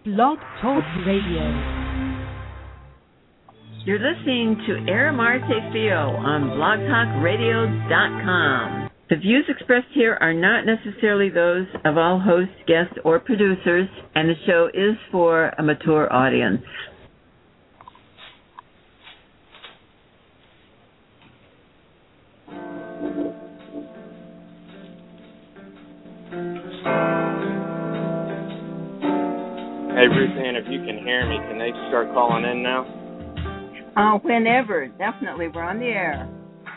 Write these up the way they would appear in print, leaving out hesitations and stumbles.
Blog Talk Radio. You're listening to Aramarte Fio on blogtalkradio.com. The views expressed here are not necessarily those of all hosts, guests, or producers, and the show is for a mature audience. Hey, Ruth Ann, if you can hear me, can they start calling in now? Whenever. Definitely. We're on the air.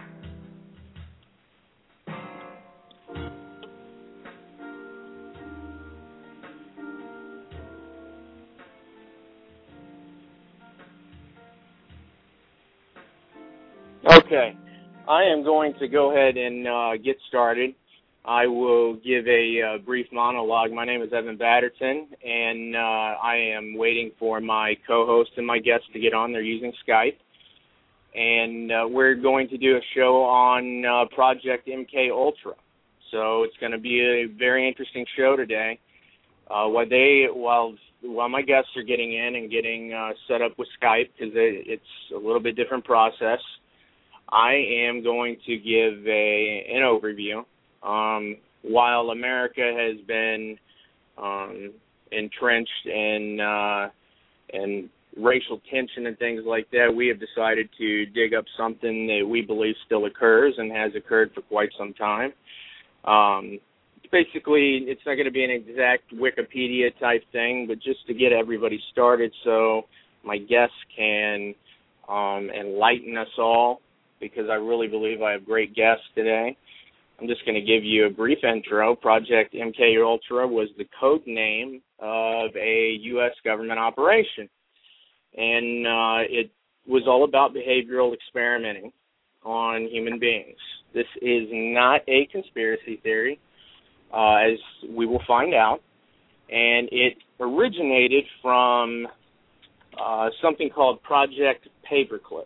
Okay. I am going to go ahead and get started. I will give a brief monologue. My name is Evan Batterton, and I am waiting for my co-host and my guests to get on. They're using Skype. And we're going to do a show on Project MK Ultra. So it's going to be a very interesting show today. While my guests are getting in and getting set up with Skype, because it's a little bit different process, I am going to give an overview. While America has been entrenched in racial tension and things like that, we have decided to dig up something that we believe still occurs and has occurred for quite some time. Basically, it's not going to be an exact Wikipedia type thing, but just to get everybody started so my guests can enlighten us all, because I really believe I have great guests today. I'm just going to give you a brief intro. Project MK Ultra was the code name of a U.S. government operation, and it was all about behavioral experimenting on human beings. This is not a conspiracy theory, as we will find out, and it originated from something called Project Paperclip.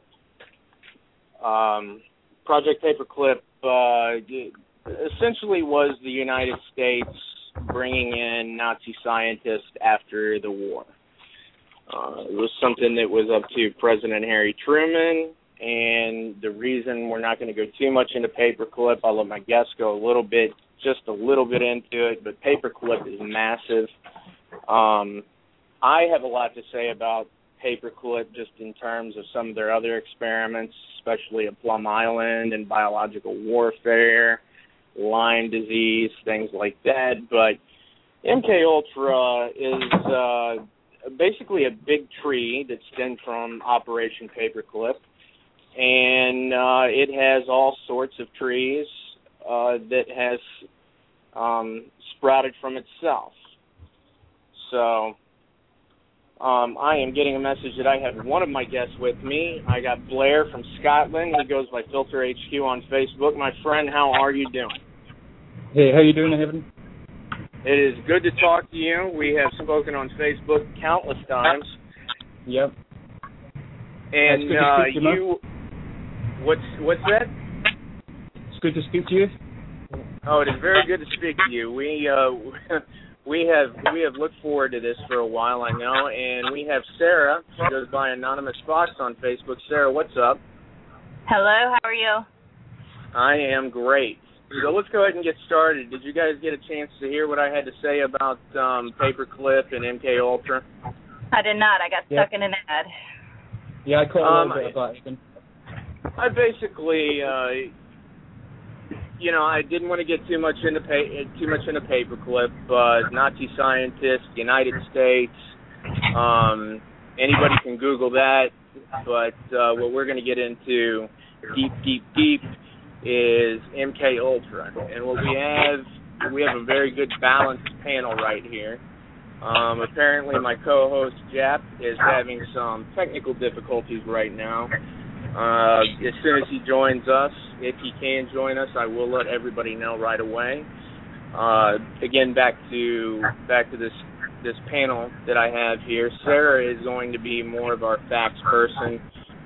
Project Paperclip essentially was the United States bringing in Nazi scientists after the war. It was something that was up to President Harry Truman, and the reason we're not going to go too much into Paperclip, I'll let my guests go just a little bit into it, but Paperclip is massive. I have a lot to say about Paperclip just in terms of some of their other experiments, especially at Plum Island and biological warfare, Lyme disease, things like that. But MK Ultra is basically a big tree that stemmed from Operation Paperclip, and it has all sorts of trees that has sprouted from itself. So I am getting a message that I have one of my guests with me. I got Blair from Scotland. He goes by Filter HQ on Facebook. My friend, how are you doing? Hey, how you doing, Evan? It is good to talk to you. We have spoken on Facebook countless times. Yep. And you, what's that? It's good to speak to you. Oh, it is very good to speak to you. We have looked forward to this for a while, I know, and we have Sarah. She goes by Anonymous Fox on Facebook. Sarah, what's up? Hello, how are you? I am great. So let's go ahead and get started. Did you guys get a chance to hear what I had to say about Paperclip and MK Ultra? I did not. I got stuck in an ad. Yeah, I caught a little bit about it. I basically, I didn't want to get too much into Paperclip, but Nazi scientists, United States, anybody can Google that. But what we're going to get into deep is MK Ultra, and what we have a very good balanced panel right here. Apparently, my co-host Jap is having some technical difficulties right now. As soon as he joins us, if he can join us, I will let everybody know right away. Again, back to this panel that I have here. Sarah is going to be more of our facts person,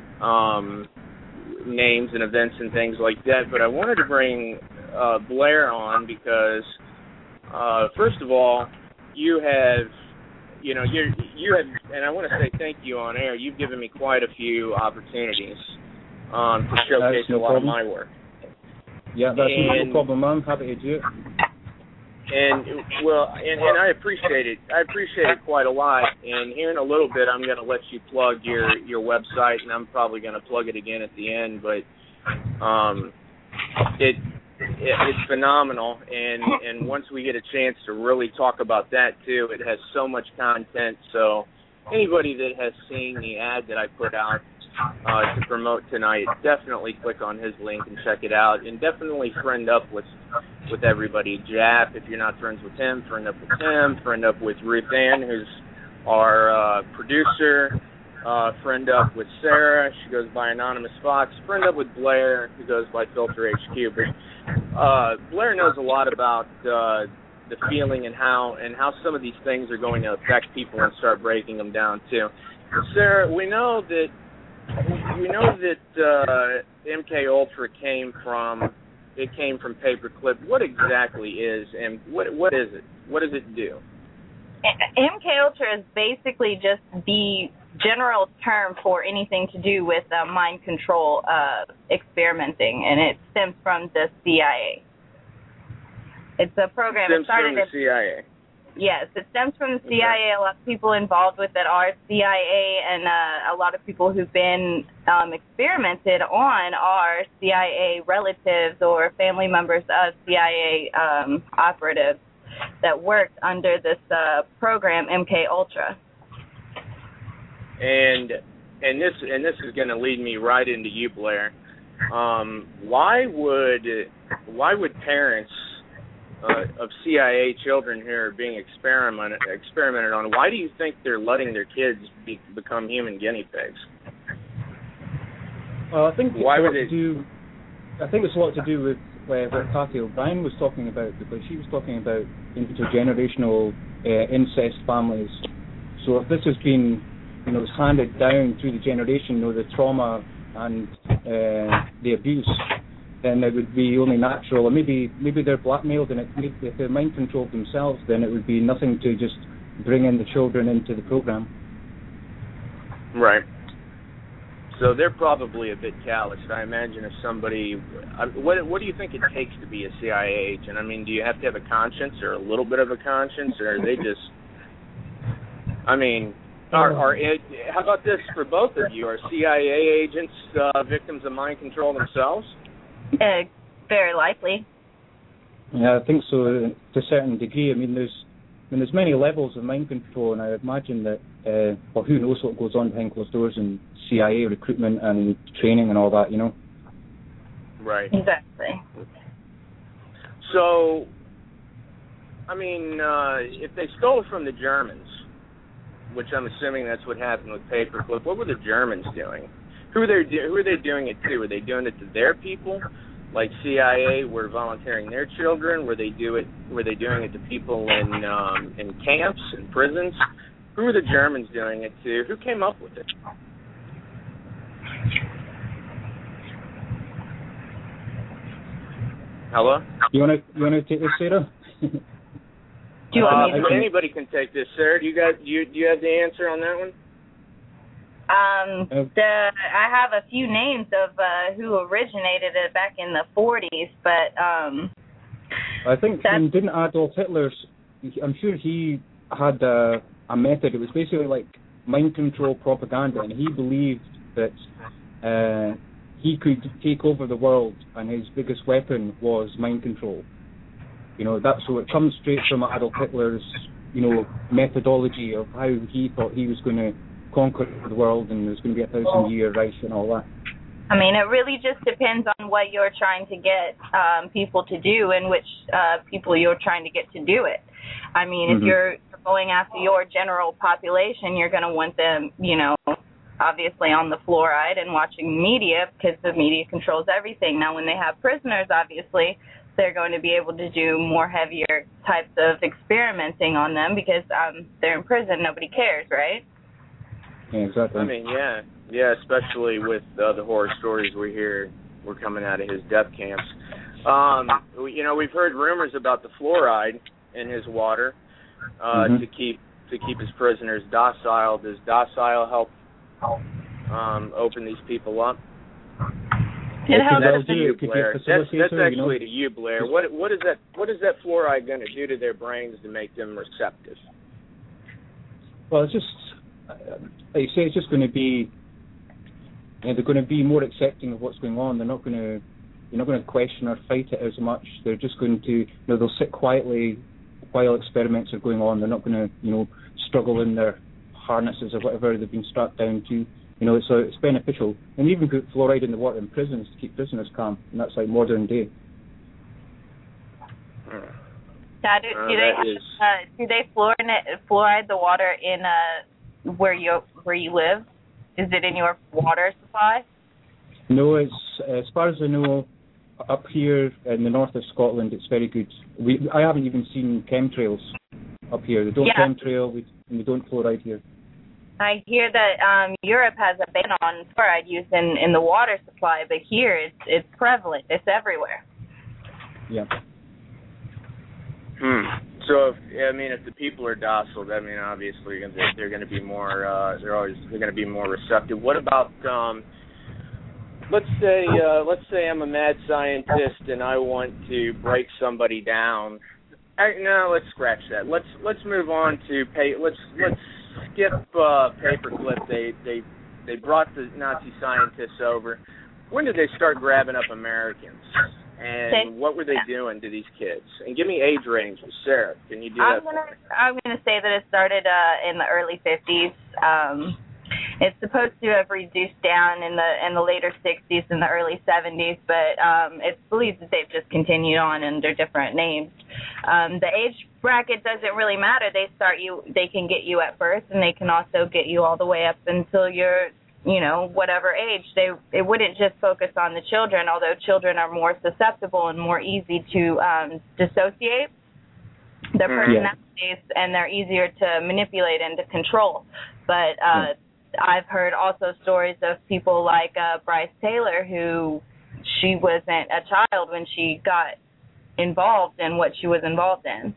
names and events and things like that. But I wanted to bring Blair on because, first of all, you have you have, and I want to say thank you on air. You've given me quite a few opportunities to showcase a lot of my work. Yeah, that's no problem, man. Happy to do it. And I appreciate it. I appreciate it quite a lot. And here in a little bit, I'm going to let you plug your website, and I'm probably going to plug it again at the end. But it's phenomenal. And once we get a chance to really talk about that too, it has so much content. So anybody that has seen the ad that I put out to promote tonight, definitely click on his link and check it out, and definitely friend up with everybody. Jap, if you're not friends with him, friend up with him, friend up with Ruth Ann, who's our producer, friend up with Sarah, she goes by Anonymous Fox, friend up with Blair, who goes by Filter HQ. But Blair knows a lot about the feeling and how some of these things are going to affect people and start breaking them down too. Sarah, we know that MK Ultra came from Paperclip. What exactly is, and what is it? What does it do? MK Ultra is basically just the general term for anything to do with mind control experimenting, and it stems from the CIA. It's a program. Stems from the CIA. Yes, it stems from the CIA. A lot of people involved with it are CIA, and a lot of people who've been experimented on are CIA relatives or family members of CIA operatives that worked under this program, MK Ultra. And this is going to lead me right into you, Blair. Why would parents of CIA children who are being experimented on, why do you think they're letting their kids become human guinea pigs? I think it's a lot to do with what Kathy O'Brien was talking about, because she was talking about intergenerational incest families. So if this has been, handed down through the generation, the trauma and the abuse, then it would be only natural. Or maybe they're blackmailed, and if they're mind controlled themselves, then it would be nothing to just bring in the children into the program. Right. So they're probably a bit callous. I imagine if somebody, what do you think it takes to be a CIA agent? I mean, do you have to have a conscience, or a little bit of a conscience, or are they just? I mean, how about this for both of you? Are CIA agents victims of mind control themselves? Very likely. Yeah, I think so to a certain degree. I mean, there's many levels of mind control, and I imagine that, well, who knows what goes on behind closed doors in CIA recruitment and training and all that, Right. Exactly. So, I mean, if they stole it from the Germans, which I'm assuming that's what happened with Paperclip, what were the Germans doing? Who are they doing it to? Were they doing it to their people, like CIA were volunteering their children? Were they doing it to people in camps and prisons? Who are the Germans doing it to? Who came up with it? Hello? You want to take this, Sarah? Do you want me to? Anybody can take this, Sarah. Do you have the answer on that one? I have a few names of who originated it back in the 40s, but I think didn't Adolf Hitler's? I'm sure he had a method. It was basically like mind control propaganda, and he believed that he could take over the world, and his biggest weapon was mind control. So it comes straight from Adolf Hitler's, methodology of how he thought he was going to conquer the world, and there's going to be 1,000-year Reich and all that. I mean, it really just depends on what you're trying to get people to do, and which people you're trying to get to do it. I mean, if you're going after your general population, you're going to want them, obviously on the fluoride and watching media, because the media controls everything. Now, when they have prisoners, obviously, they're going to be able to do more heavier types of experimenting on them because they're in prison. Nobody cares, right? Yeah, exactly. I mean, yeah, especially with the horror stories we hear were coming out of his death camps. We've heard rumors about the fluoride in his water to keep to keep his prisoners docile. Does docile help open these people up? It helps. That's to you, Blair. That's actually to you, Blair. What is that fluoride going to do to their brains to make them receptive? Well, it's just, like you say, it's just going to be, they're going to be more accepting of what's going on. They're not going to question or fight it as much. They're just going to, they'll sit quietly while experiments are going on. They're not going to, struggle in their harnesses or whatever they've been strapped down to. So it's beneficial. And even put fluoride in the water in prisons to keep prisoners calm, and that's like modern day. Do they fluoride the water in where you live? Is it in your water supply? No, it's as far as I know, up here in the north of Scotland, it's very good. I haven't even seen chemtrails up here. They don't chemtrail, we don't fluoride here. I hear that Europe has a ban on fluoride use in the water supply, but here it's prevalent. It's everywhere. Yeah. So if the people are docile, obviously they're going to be more they're going to be more receptive. What about let's say I'm a mad scientist and I want to break somebody down. No, let's scratch that. Let's move on to let's skip paperclip. They brought the Nazi scientists over. When did they start grabbing up Americans? And what were they doing to these kids? And give me age range, Sarah. Can you do that? I'm gonna say that it started in the early 50s. It's supposed to have reduced down in the later 60s and the early 70s, but it's believed that they've just continued on under different names. The age bracket doesn't really matter. They can get you at birth, and they can also get you all the way up until you're, whatever age. They wouldn't just focus on the children, although children are more susceptible and more easy to dissociate their personalities, and they're easier to manipulate and to control. But I've heard also stories of people like Bryce Taylor, who she wasn't a child when she got involved in what she was involved in.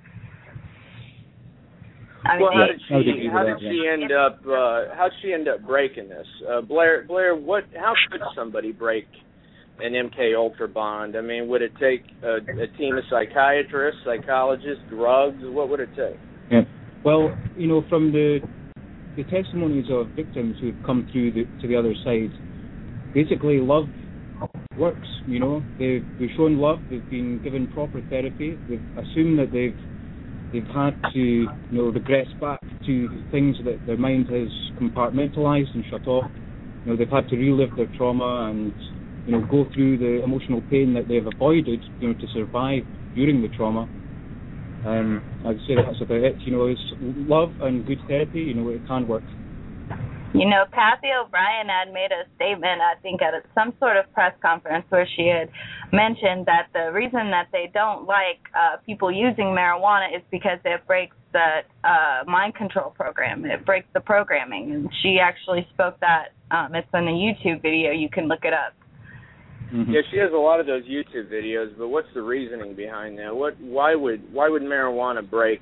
Well, how did she end up breaking this? Blair, how could somebody break an MK Ultra bond? Would it take a team of psychiatrists, psychologists, drugs? What would it take? Yeah. Well, from the testimonies of victims who've come through to the other side, basically love works. They've shown love. They've been given proper therapy. They've assumed that they've had to regress back to things that their mind has compartmentalized and shut off. They've had to relive their trauma and go through the emotional pain that they've avoided to survive during the trauma. I'd say that's about it. It's love and good therapy. It can work. Kathy O'Brien had made a statement, I think, at some sort of press conference where she had mentioned that the reason that they don't like people using marijuana is because it breaks the mind control program. It breaks the programming. And she actually spoke that. It's in a YouTube video. You can look it up. Mm-hmm. Yeah, she has a lot of those YouTube videos, but what's the reasoning behind that? Why would marijuana break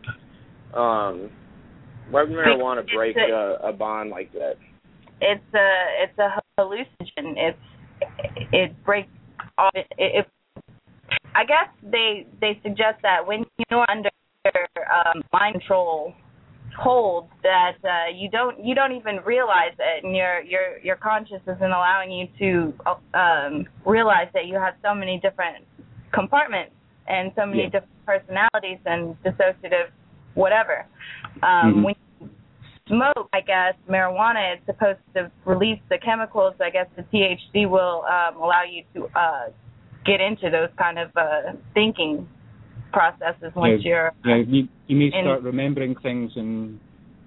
a bond like that? It's a hallucinogen. It breaks off. I guess they suggest that when you're under mind control hold, that you don't even realize it, and your conscious isn't allowing you to realize that you have so many different compartments and so many different personalities and dissociative whatever. When you smoke, I guess, marijuana, it's supposed to release the chemicals. I guess the THC will allow you to get into those kind of thinking processes once you're you may start remembering things, and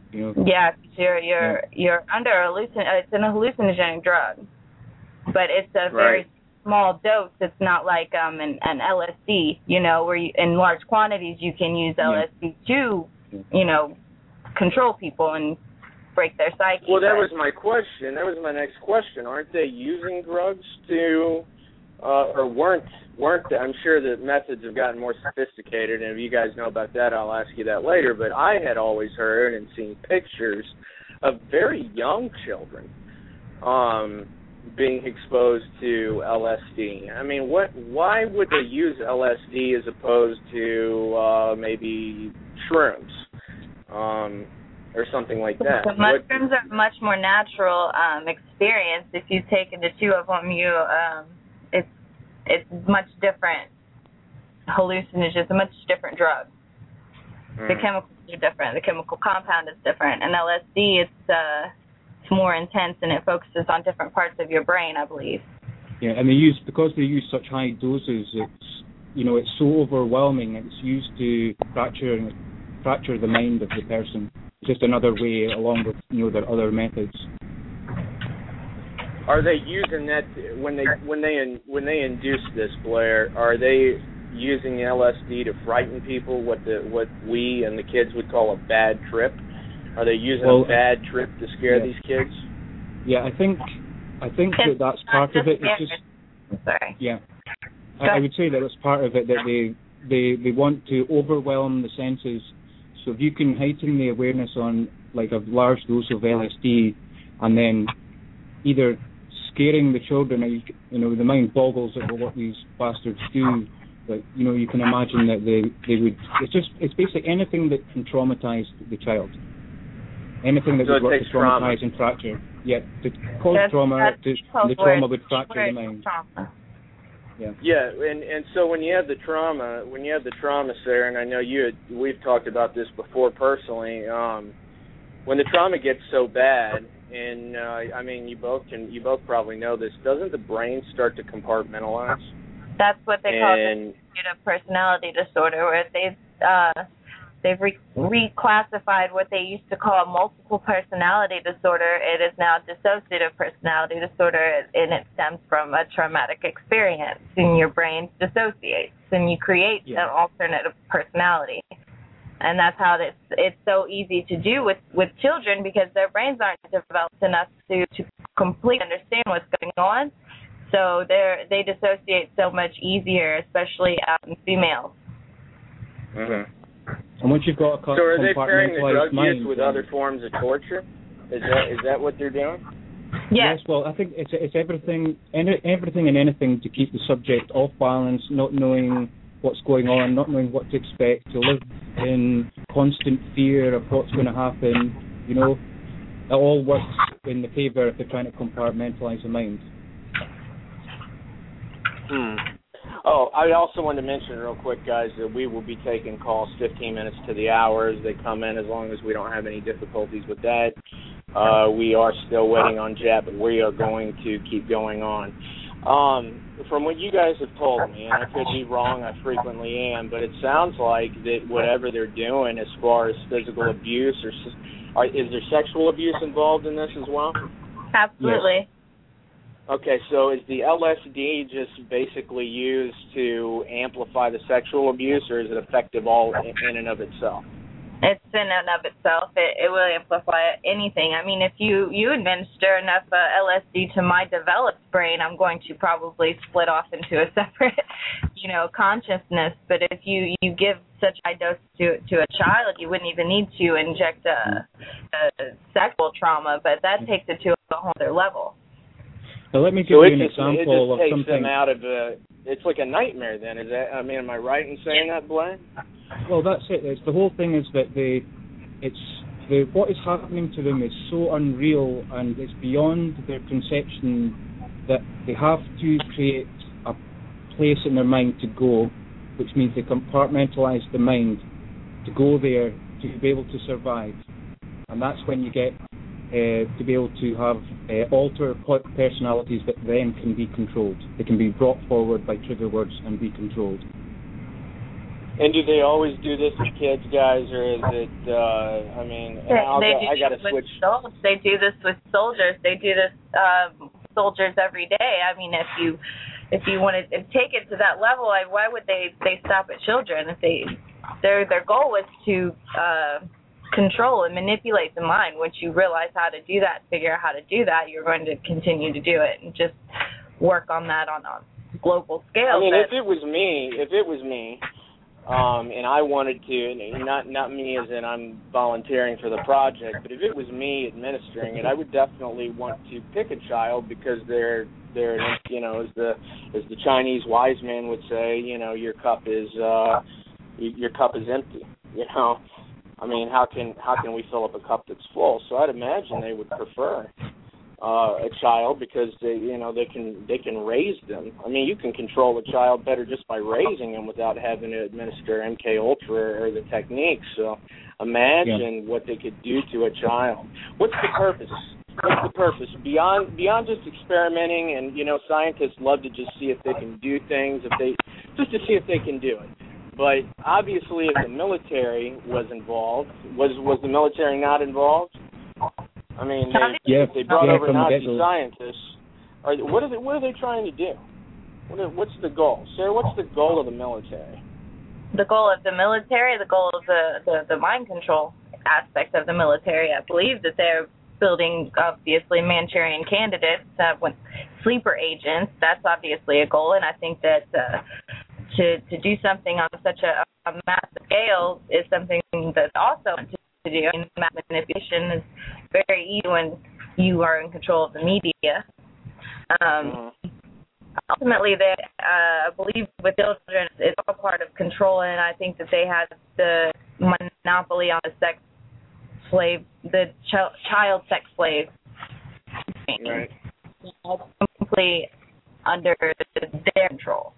you're under it's an hallucinogenic drug, but it's a very small dose. It's not like an LSD, where in large quantities you can use LSD to control people and break their psyche. Well, that was my question. That was my next question. Aren't they using drugs to or weren't. I'm sure the methods have gotten more sophisticated, and if you guys know about that, I'll ask you that later. But I had always heard and seen pictures of very young children being exposed to LSD. I mean, why would they use LSD as opposed to maybe shrooms or something like that? The mushrooms are a much more natural experience. If you've taken the two of them, it's much different. Hallucinogen is a much different drug. The chemicals are different. The chemical compound is different. And LSD, it's more intense, and it focuses on different parts of your brain, I believe. Yeah, and because they use such high doses, it's so overwhelming. It's used to fracture the mind of the person. It's just another way, along with their other methods. Are they using that when they induce this, Blair? Are they using LSD to frighten people? What we and the kids would call a bad trip? Are they using a bad trip to scare these kids? Yeah, I think that's part of it. It's just, sorry. Yeah, I would say that it's part of it that they want to overwhelm the senses. So if you can heighten the awareness on like a large dose of LSD, and then either scaring the children, or the mind boggles over what these bastards do. But you can imagine that they would. It's basically anything that can traumatize the child, anything that would work to traumatize and fracture. Yeah, to cause trauma. The trauma would fracture the mind. Yeah, and so when you have the trauma, Sarah, and I know we've talked about this before personally. When the trauma gets so bad. And I mean, you both probably know this. Doesn't the brain start to compartmentalize? That's what they call dissociative personality disorder, where they've reclassified what they used to call multiple personality disorder. It is now dissociative personality disorder, and it stems from a traumatic experience, and your brain dissociates, and you create an alternative personality. And that's how it's so easy to do with children, because their brains aren't developed enough to completely understand what's going on. So they dissociate so much easier, especially in females. Mm-hmm. And once you've got a so are they pairing the drug mind, use with other forms of torture? Is that what they're doing? Yes. Well, I think it's everything and anything to keep the subject off balance, not knowing what's going on, not knowing what to expect, to live in constant fear of what's going to happen. It all works in the favor if they're trying to compartmentalize the mind. Oh, I also wanted to mention real quick, guys, that we will be taking calls 15 minutes to the hour as they come in, as long as we don't have any difficulties with that. We are still waiting on Jet, but we are going to keep going on. From what you guys have told me, and I could be wrong, I frequently am, but it sounds like that whatever they're doing as far as physical abuse, is there sexual abuse involved in this as well? Absolutely. Yes. Okay, so is the LSD just basically used to amplify the sexual abuse, or is it effective all in and of itself? It's in and of itself. It will amplify anything. I mean, if you administer enough LSD to my developed brain, I'm going to probably split off into a separate, consciousness. But if you give such high dose to a child, you wouldn't even need to inject a sexual trauma. But that takes it to a whole other level. So let me give you an example of something. It just takes them out of it's like a nightmare then. Am I right in saying that, Blaine? Well, that's it. The whole thing is that what is happening to them is so unreal, and it's beyond their conception that they have to create a place in their mind to go, which means they compartmentalize the mind to go there to be able to survive. And that's when you get to be able to have alter personalities that then can be controlled. They can be brought forward by trigger words and be controlled. And do they always do this with kids, guys, or is it, I got to switch. They do this with soldiers. They do this soldiers every day. I mean, if you want to take it to that level, why would they stop at children? If their goal is to control and manipulate the mind. Once you realize how to do that, figure out how to do that, you're going to continue to do it and just work on that on. global scale. I mean, if it was me, and I wanted to, and not me as in I'm volunteering for the project, but if it was me administering it, I would definitely want to pick a child because they're you know, as the Chinese wise man would say, you know, your cup is empty. You know, I mean, how can we fill up a cup that's full? So I'd imagine they would prefer a child because they can raise them. I mean, you can control a child better just by raising them without having to administer MK Ultra or the techniques. So imagine what they could do to a child. What's the purpose? What's the purpose beyond just experimenting? And you know, scientists love to just see if they can do things, just to see if they can do it. But obviously, if the military was involved, was the military not involved? I mean, they brought over Nazi scientists. What are they trying to do? What's the goal, Sarah? What's the goal of the military? The goal of the military, the goal of the mind control aspect of the military. I believe that they're building, obviously, Manchurian candidates, sleeper agents. That's obviously a goal, and I think that to do something on such a massive scale is something that's also to do. I mean, mass manipulation is very easy when you are in control of the media. Ultimately, I believe with children, it's all part of control, and I think that they have the monopoly on the sex slave, the child sex slave. Right. Completely under their control.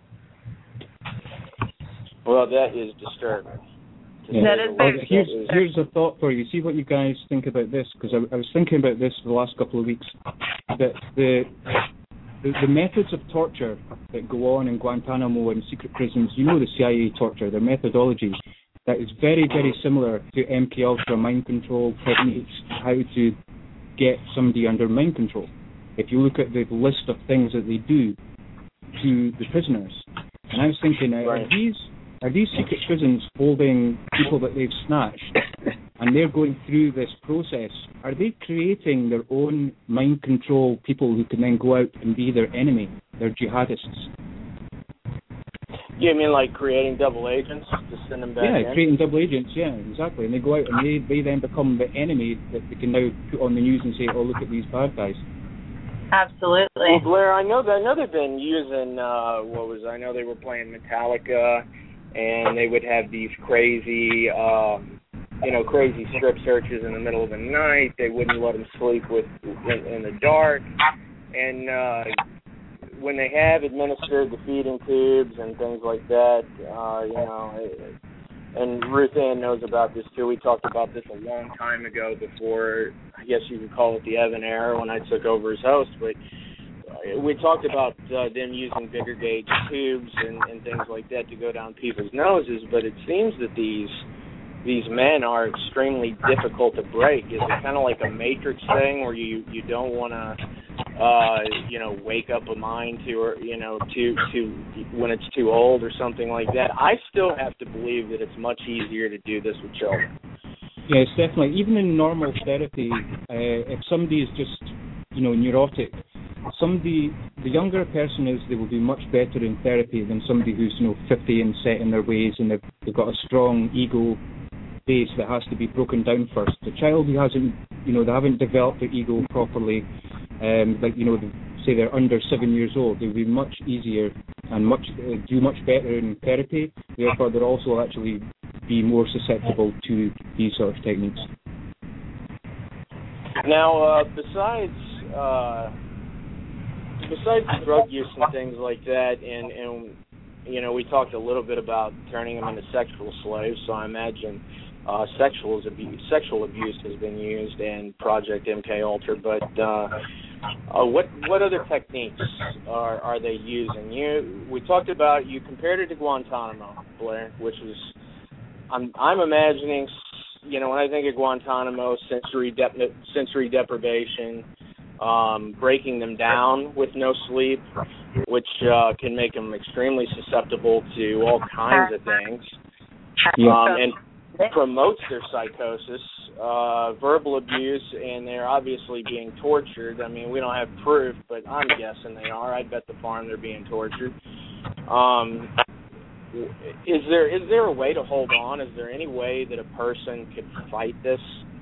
Well, that is disturbing. Yeah. That is very here's a thought for you. See what you guys think about this, because I was thinking about this for the last couple of weeks. That the methods of torture that go on in Guantanamo and secret prisons, you know, the CIA torture, their methodology, that is very, very similar to MK Ultra mind control techniques, how to get somebody under mind control. If you look at the list of things that they do to the prisoners, and I was thinking, are these secret prisons holding people that they've snatched, and they're going through this process? Are they creating their own mind control people who can then go out and be their enemy, their jihadists? You mean like creating double agents to send them back in? Yeah, creating double agents, yeah, exactly. And they go out and they then become the enemy that they can now put on the news and say, oh, look at these bad guys. Absolutely. Well, Blair, I know they've been using, I know they were playing Metallica, and they would have these crazy strip searches in the middle of the night. They wouldn't let them sleep in the dark. And when they have administered the feeding tubes and things like that, and Ruth Ann knows about this too. We talked about this a long time ago before, I guess you could call it the Evan era when I took over as host, but we talked about them using bigger gauge tubes and things like that to go down people's noses, but it seems that these men are extremely difficult to break. Is it kind of like a Matrix thing where you don't want to wake up a mind to when it's too old or something like that? I still have to believe that it's much easier to do this with children. Yeah, it's definitely, even in normal therapy, if somebody is just neurotic, the younger a person is, they will do much better in therapy than somebody who's 50 and set in their ways, and they've got a strong ego base that has to be broken down first. The child who hasn't, they haven't developed their ego properly, say they're under 7 years old, they'll be much easier and do much better in therapy. Therefore, they'll also actually be more susceptible to these sort of techniques. Now, besides drug use and things like that, and we talked a little bit about turning them into sexual slaves, so I imagine sexual abuse has been used in Project MK Ultra, but what other techniques are they using? We talked about, you compared it to Guantanamo, Blair, which was, I'm imagining, when I think of Guantanamo, sensory deprivation, breaking them down with no sleep, which can make them extremely susceptible to all kinds of things. promotes their psychosis, verbal abuse, and they're obviously being tortured. I mean, we don't have proof, but I'm guessing they are. I bet the farm they're being tortured. Is there a way to hold on? Is there any way that a person could fight this?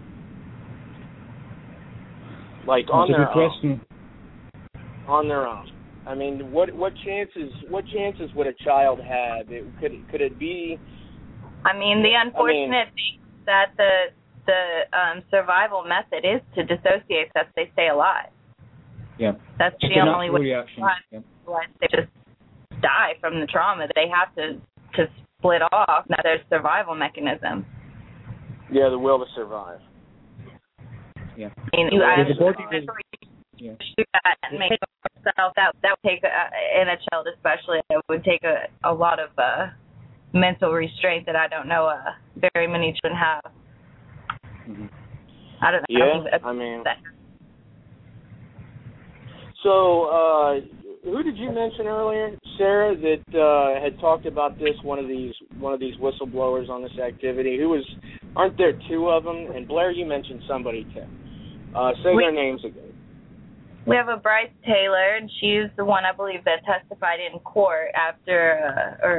Like on their own? On their own. I mean, what chances would a child have? Could it be? I mean, the unfortunate thing is that the survival method is to dissociate so that they stay alive. Yeah. That's the only way. Reaction. Yeah. They just die from the trauma. They have to split off. That's their survival mechanism. Yeah, the will to survive. Yeah. I mean, shoot that and make yourself. That would take in a child especially. It would take a lot of mental restraint that I don't know very many children have. Mm-hmm. I don't know. Yeah, I mean. So, who did you mention earlier, Sarah, that had talked about this? One of these whistleblowers on this activity. Aren't there two of them? And Blair, you mentioned somebody too. Say their names again. We have a Bryce Taylor, and she's the one I believe that testified in court after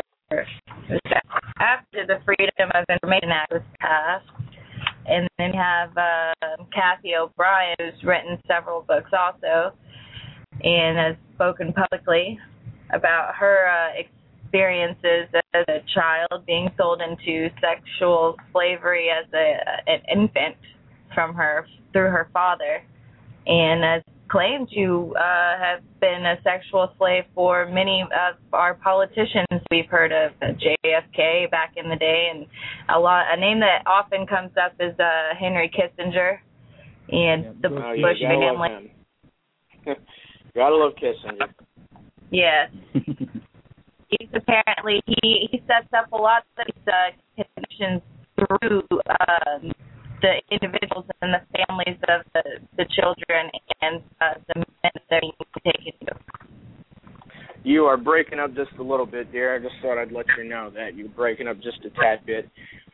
the Freedom of Information Act was passed. And then we have Kathy O'Brien, who's written several books also, and has spoken publicly about her experiences as a child being sold into sexual slavery as an infant through her father, and has claimed to have been a sexual slave for many of our politicians we've heard of, JFK back in the day, and a name that often comes up is Henry Kissinger and the Bush family. Gotta love Kissinger. Yes. He's apparently he sets up a lot of these connections through the individuals and the families of the children and the men that are being taken. You are breaking up just a little bit, dear. I just thought I'd let you know that you're breaking up just a tad bit.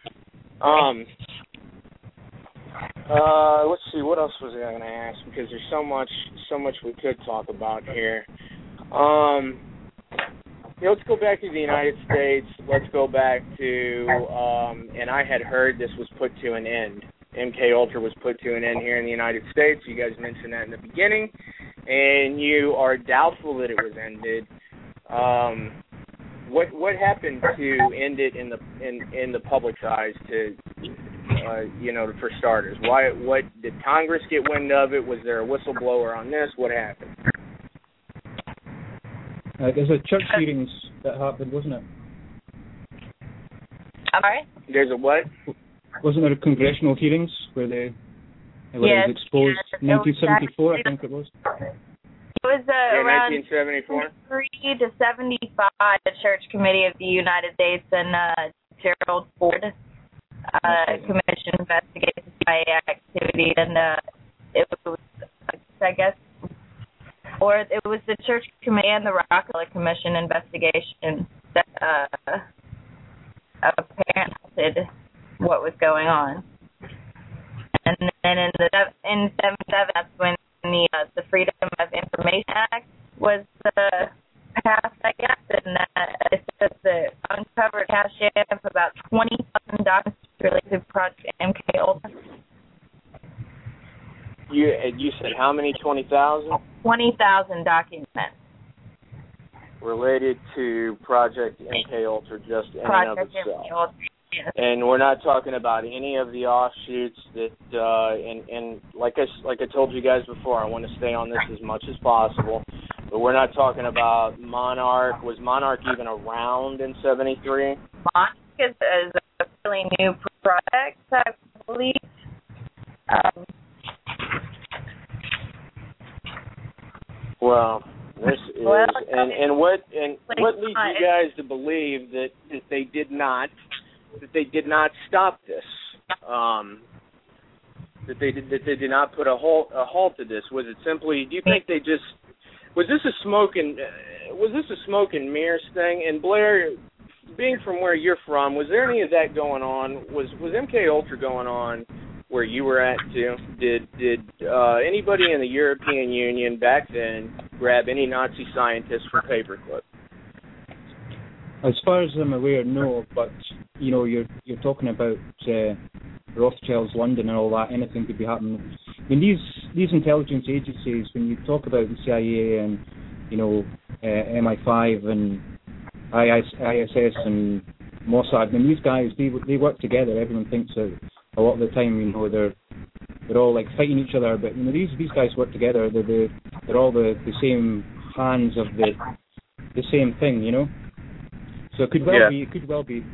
Let's see, what else was I going to ask? Because there's so much we could talk about here. Let's go back to the United States. Let's go back to, and I had heard this was put to an end. MK Ultra was put to an end here in the United States. You guys mentioned that in the beginning, and you are doubtful that it was ended. What happened to end it in the public's eyes? For starters, what did Congress get wind of it? Was there a whistleblower on this? What happened? There's a church hearings that happened, wasn't it? All right. There's a what? Wasn't there congressional hearings where it was exposed? 1974, I think it was. It was around 1974. 3 to 75. The Church Committee of the United States and Gerald Ford Commission investigated CIA activity, and it was, I guess, or it was the Church Committee and the Rockefeller Commission investigation that apparently did what was going on. And then in 77, that's when the Freedom of Information Act was passed, I guess, and it says that uncovered cache of about 20,000 documents related to Project MK Ultra. You said how many? 20,000? 20,000 documents related to Project MK Ultra, just in and of itself. MK Ultra. Yes. And we're not talking about any of the offshoots that, and like I told you guys before, I want to stay on this as much as possible. But we're not talking about Monarch. Was Monarch even around in '73? Monarch is a really new project, I believe. Well, this is, and what leads you guys to believe that they did not stop this? That they did not put a halt to this? Was it simply? Do you think they just? Was this a smoke and mirrors thing? And Blair, being from where you're from, was there any of that going on? Was MK Ultra going on where you were at too? Did anybody in the European Union back then grab any Nazi scientists for paperclip? As far as I'm aware, no. But you're talking about Rothschild's London and all that. Anything could be happening. I mean, these intelligence agencies, when you talk about the CIA and MI5 and ISS and Mossad, I mean, these guys they work together. Everyone thinks that a lot of the time, they're all like fighting each other, but these guys work together. They're all the same hands of the same thing, So it could well be. It could well be.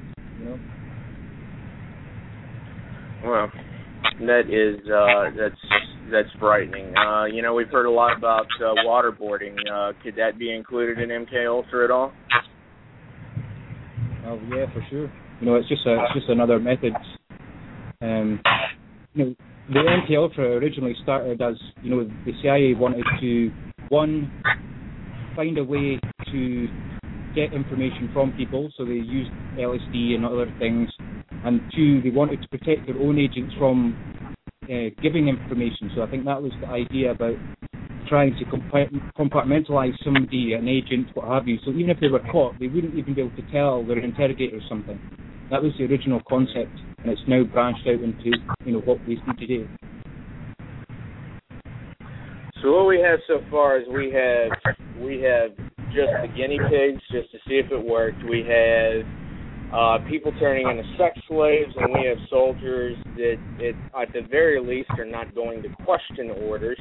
Well, that is that's frightening. We've heard a lot about waterboarding. Could that be included in MK Ultra at all? Oh yeah, for sure. It's just another method. The MK Ultra originally started as the CIA wanted to find a way to get information from people, so they used LSD and other things, and 2, they wanted to protect their own agents from giving information. So I think that was the idea about trying to compartmentalize somebody, an agent, what have you. So even if they were caught, they wouldn't even be able to tell their interrogator something. That was the original concept, and it's now branched out into what we see today. So what we have so far is we have just the guinea pigs, just to see if it worked. We have people turning into sex slaves, and we have soldiers that, at the very least, are not going to question orders.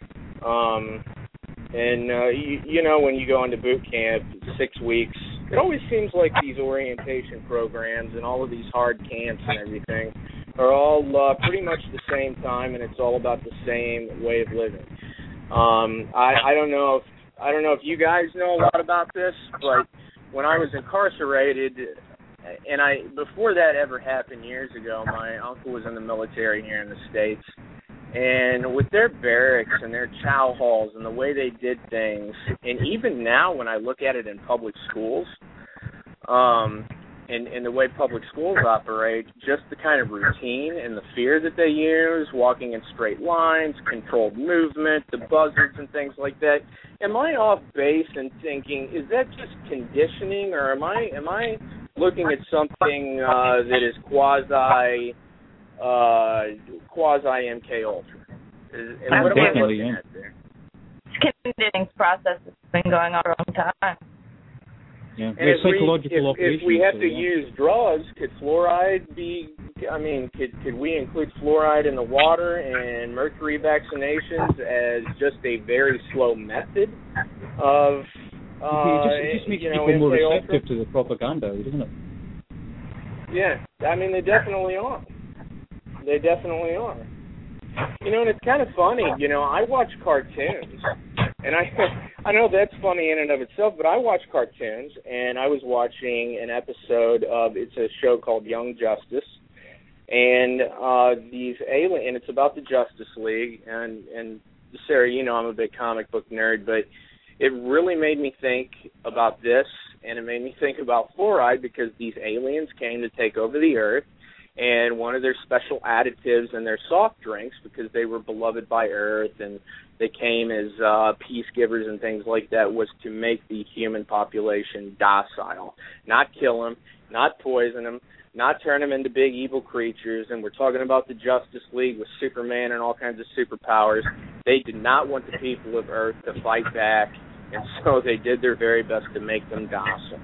When you go into boot camp, 6 weeks, it always seems like these orientation programs and all of these hard camps and everything are all pretty much the same time, and it's all about the same way of living. I don't know if you guys know a lot about this, but when I was incarcerated, and before that ever happened years ago, my uncle was in the military here in the States, and with their barracks and their chow halls and the way they did things, and even now when I look at it in public schools, and the way public schools operate, just the kind of routine and the fear that they use, walking in straight lines, controlled movement, the buzzards and things like that. Am I off base in thinking, is that just conditioning, or am I looking at something that is quasi MK Ultra? What am I looking at there? Conditioning process has been going on for a long time. Yeah, and psychological if we have to use drugs, could fluoride be? I mean, could we include fluoride in the water and mercury vaccinations as just a very slow method of? It just makes people more receptive to the propaganda, doesn't it? Yeah, I mean they definitely are. They definitely are. And it's kind of funny. I watch cartoons. And I know that's funny in and of itself, but I watch cartoons, and I was watching an episode of, it's a show called Young Justice, and and it's about the Justice League, and Sarah, I'm a big comic book nerd, but it really made me think about this, and it made me think about fluoride, because these aliens came to take over the Earth, and one of their special additives in their soft drinks, because they were beloved by Earth and they came as peace givers and things like that, was to make the human population docile, not kill them, not poison them, not turn them into big evil creatures. And we're talking about the Justice League with Superman and all kinds of superpowers. They did not want the people of Earth to fight back, and so they did their very best to make them docile.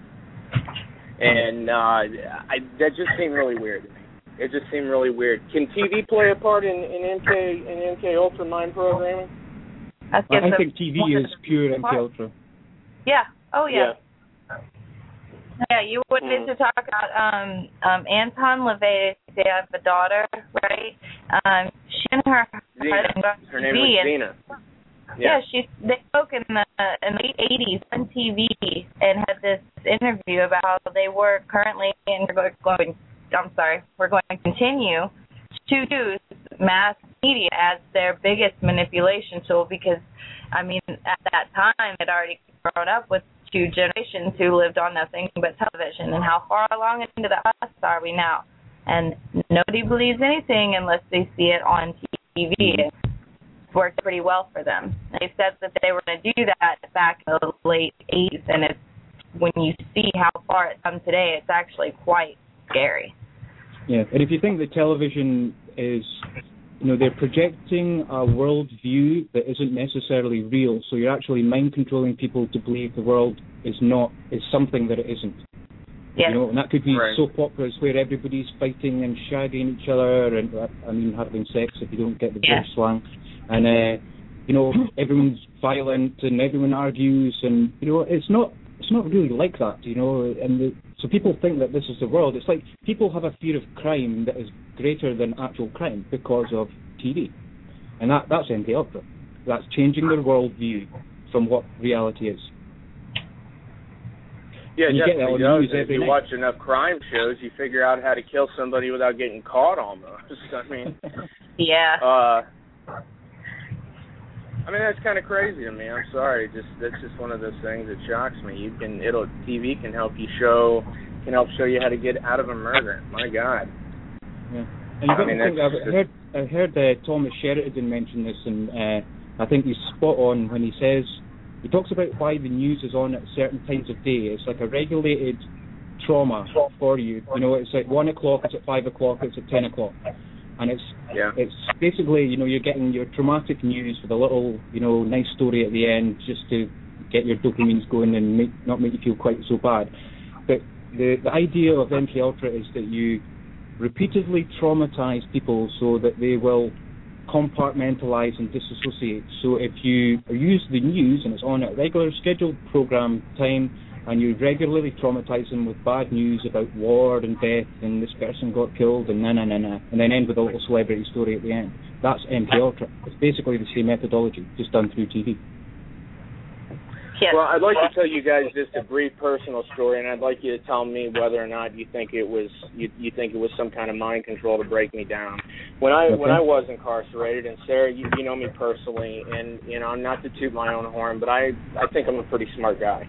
And that just seemed really weird to me. It just seemed really weird. Can TV play a part in MK Ultra mind programming? I think TV is pure MK Ultra. Yeah. Oh yeah. Yeah, you wanted to talk about Anton LaVey. They have a daughter, right? She and her her name was Zena. Yeah, they spoke in the late 80s on TV and had this interview about how they were currently, and we're going to continue to use mass media as their biggest manipulation tool, because, at that time it already grown up with two generations who lived on nothing but television. And how far along into that process are we now? And nobody believes anything unless they see it on TV. It's worked pretty well for them. They said that they were going to do that back in the late 80s, and it's, when you see how far it's come today, it's actually quite scary. Yeah, and if you think that television is, they're projecting a world view that isn't necessarily real, so you're actually mind controlling people to believe the world is something that it isn't. Yes. And that could be soap operas where everybody's fighting and shagging each other, and having sex if you don't get the British slang, and everyone's violent and everyone argues, and it's not really like that, so people think that this is the world. It's like people have a fear of crime that is greater than actual crime because of TV, and that's MK Ultra. That's changing their worldview from what reality is. Yeah, you definitely does. If you night. watch enough crime shows, you figure out how to kill somebody without getting caught almost. I mean, yeah. That's kind of crazy to me. I'm sorry. That's just one of those things that shocks me. TV can help show you how to get out of a murder. My God. Yeah. And I've heard Thomas Sheridan mention this, and I think he's spot on when he talks about why the news is on at certain times of day. It's like a regulated trauma for you. It's at 1 o'clock, it's at 5 o'clock, it's at 10 o'clock. And it's basically, you're getting your traumatic news with a little, nice story at the end just to get your dopamines going and not make you feel quite so bad. But the idea of MK Ultra is that you repeatedly traumatize people so that they will compartmentalize and disassociate. So if you use the news and it's on at regular scheduled program time, and you regularly traumatize them with bad news about war and death and this person got killed and and then end with a little celebrity story at the end. That's MK Ultra. It's basically the same methodology, just done through TV. Yes. Well, I'd like to tell you guys just a brief personal story, and I'd like you to tell me whether or not you think it was some kind of mind control to break me down. When I was incarcerated, and Sarah, you know me personally, and I'm not to toot my own horn, but I think I'm a pretty smart guy.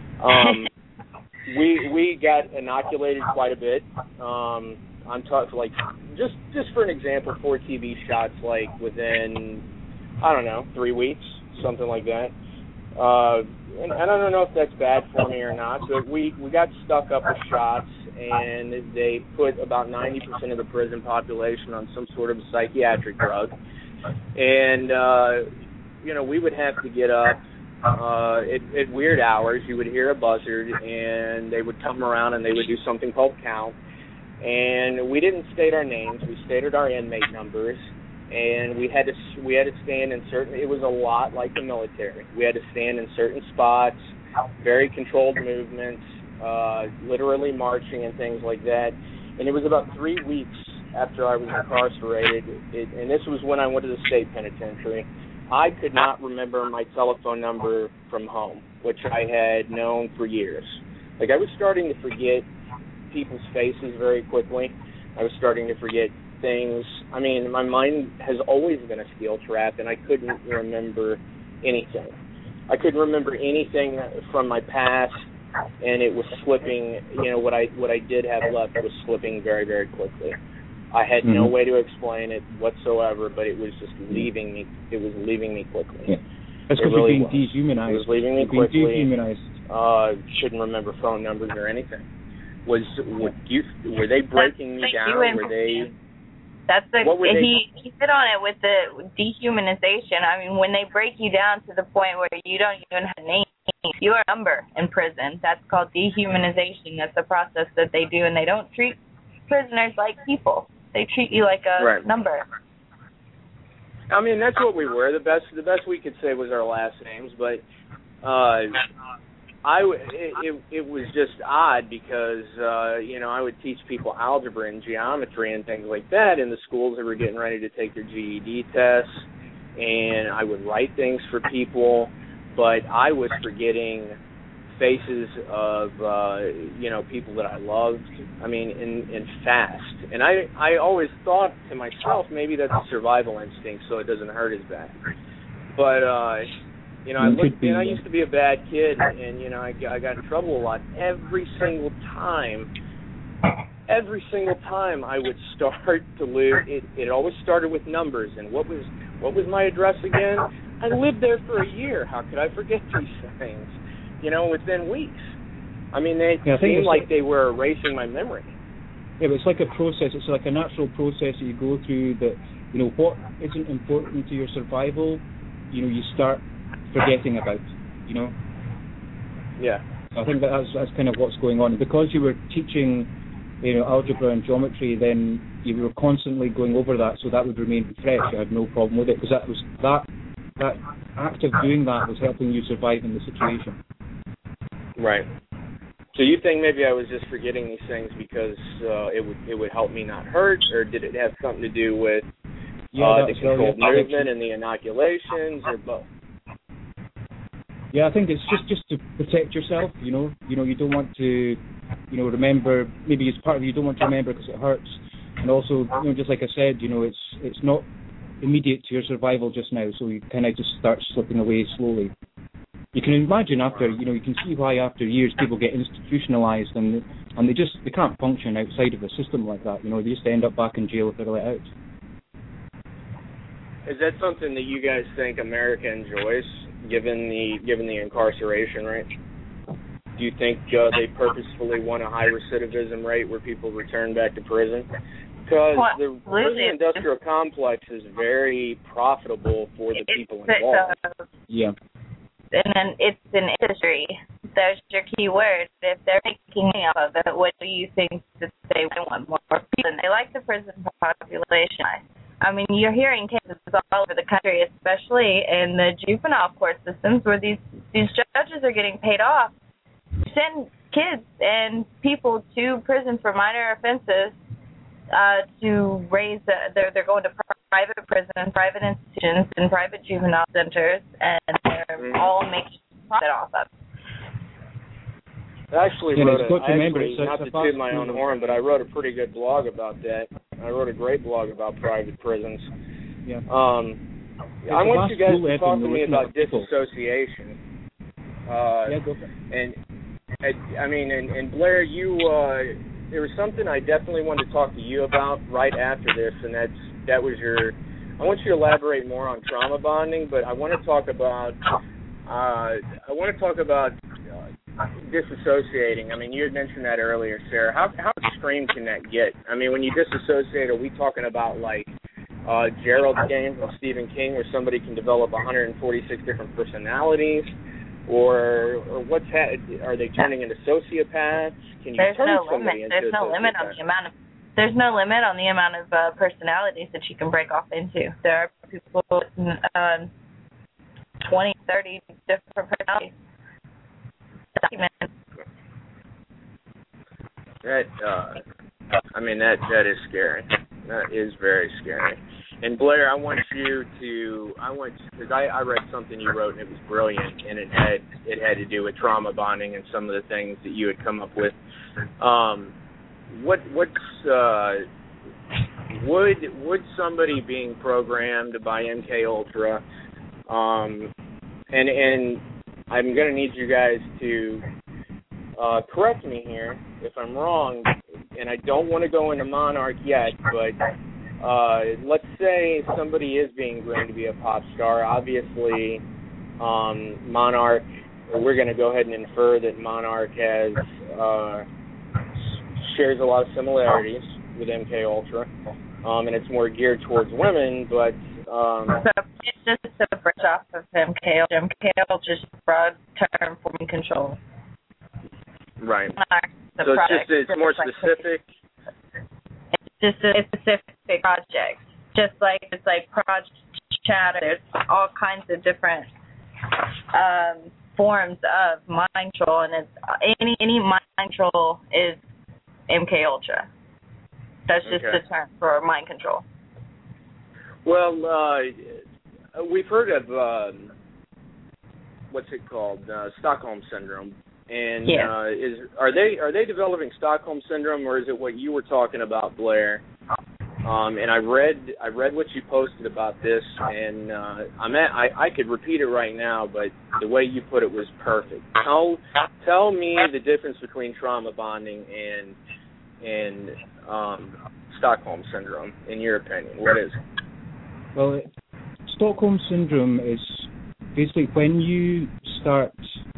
We got inoculated quite a bit. I'm talking like just for an example, 4 TV shots like within 3 weeks, something like that. And I don't know if that's bad for me or not, but we got stuck up with shots, and they put about 90% of the prison population on some sort of psychiatric drug, and we would have to get up. At weird hours, you would hear a buzzard, and they would come around and they would do something called count. And we didn't state our names; we stated our inmate numbers, and we had to stand in certain. It was a lot like the military. We had to stand in certain spots, very controlled movements, literally marching and things like that. And it was about 3 weeks after I was incarcerated, and this was when I went to the state penitentiary. I could not remember my telephone number from home, which I had known for years. Like, I was starting to forget people's faces very quickly. I was starting to forget things. I mean, my mind has always been a steel trap, and I couldn't remember anything. I couldn't remember anything from my past, and it was slipping. What I did have left was slipping very, very quickly. I had no way to explain it whatsoever, but it was just leaving me. It was leaving me quickly. Yeah. That's because really you're being dehumanized. It was leaving me quickly. Dehumanized. Shouldn't remember phone numbers or anything. Were they breaking me down? Were they? He hit on it with the dehumanization. I mean, when they break you down to the point where you don't even have a name, you are a number in prison. That's called dehumanization. That's a process that they do, and they don't treat prisoners like people. They treat you like a number. I mean, that's what we were. The best we could say was our last names, but it was just odd because I would teach people algebra and geometry and things like that in the schools that were getting ready to take their GED tests, and I would write things for people, but I was forgetting faces of people that I loved. I mean, in fast, and I always thought to myself, maybe that's a survival instinct, so it doesn't hurt as bad. But You know, I used to be a bad kid, and you know, I got in trouble a lot. Every single time I would start to live, it always started with numbers. And what was my address again? I lived there for a year. How could I forget these things? You know, within weeks. I mean, they seemed like they were erasing my memory. Yeah, but it's like a process. It's like a natural process that you go through that, you know, what isn't important to your survival, you know, you start forgetting about, you know? Yeah. I think that's kind of what's going on. Because you were teaching, you know, algebra and geometry, then you were constantly going over that, so that would remain fresh. You had no problem with it, because that act of doing that was helping you survive in the situation. Right. So you think maybe I was just forgetting these things because it would help me not hurt, or did it have something to do with the controlled movement and the inoculations, or both? Yeah, I think it's just to protect yourself. You know, you don't want to, you know, remember. Maybe it's part of you don't want to remember because it hurts, and also, you know, just like I said, you know, it's not immediate to your survival just now, so you kind of just start slipping away slowly. You can imagine you can see why after years people get institutionalized and they can't function outside of a system like that. You know, they just end up back in jail if they're let out. Is that something that you guys think America enjoys, given the incarceration rate? Do you think they purposefully want a high recidivism rate where people return back to prison? Because the prison industrial complex is very profitable for the people involved. Yeah. And then it's an industry. There's your key word. If they're making money off of it, what do you think that they want more people? And they like the prison population. I mean, you're hearing cases all over the country, especially in the juvenile court systems, where these judges are getting paid off to send kids and people to prison for minor offenses to raise. They're going to private prisons, private institutions, and private juvenile centers, and they're all making profit off of it. I actually not to toot my own horn, but I wrote a pretty good blog about that. I wrote a great blog about private prisons. Yeah. I want you guys to talk to me about disassociation. Go for it. And Blair, there was something I definitely wanted to talk to you about right after this, and that was I want you to elaborate more on trauma bonding, but I want to talk about disassociating. I mean, you had mentioned that earlier, Sarah. How extreme can that get? I mean, when you disassociate, are we talking about like Gerald's game from Stephen King, where somebody can develop 146 different personalities, or are they turning into sociopaths? Can you turn somebody into There's no limit on the amount of. There's no limit on the amount of personalities that you can break off into. There are people with 20, 30 different personalities. That is scary. That is very scary. And Blair, because I read something you wrote and it was brilliant, and it had to do with trauma bonding and some of the things that you had come up with. Would somebody being programmed by MK Ultra, and I'm going to need you guys to correct me here if I'm wrong, and I don't want to go into Monarch yet, but let's say somebody is being groomed to be a pop star. Obviously, Monarch, we're going to go ahead and infer that Monarch shares a lot of similarities with MK Ultra, and it's more geared towards women, but so it's just a branch off of MK Ultra. MK Ultra is a broad term for mind control. Right. So it's more specific. It's just a specific project. Just like it's like Project Chatter. There's all kinds of different forms of mind control, and it's any mind control is MK Ultra. That's just the term for mind control. Well, we've heard of what's it called, Stockholm syndrome, and are they developing Stockholm syndrome, or is it what you were talking about, Blair? And I read what you posted about this, and I could repeat it right now, but the way you put it was perfect. Tell me the difference between trauma bonding and Stockholm syndrome, in your opinion. What is it? Well, Stockholm syndrome is basically when you start,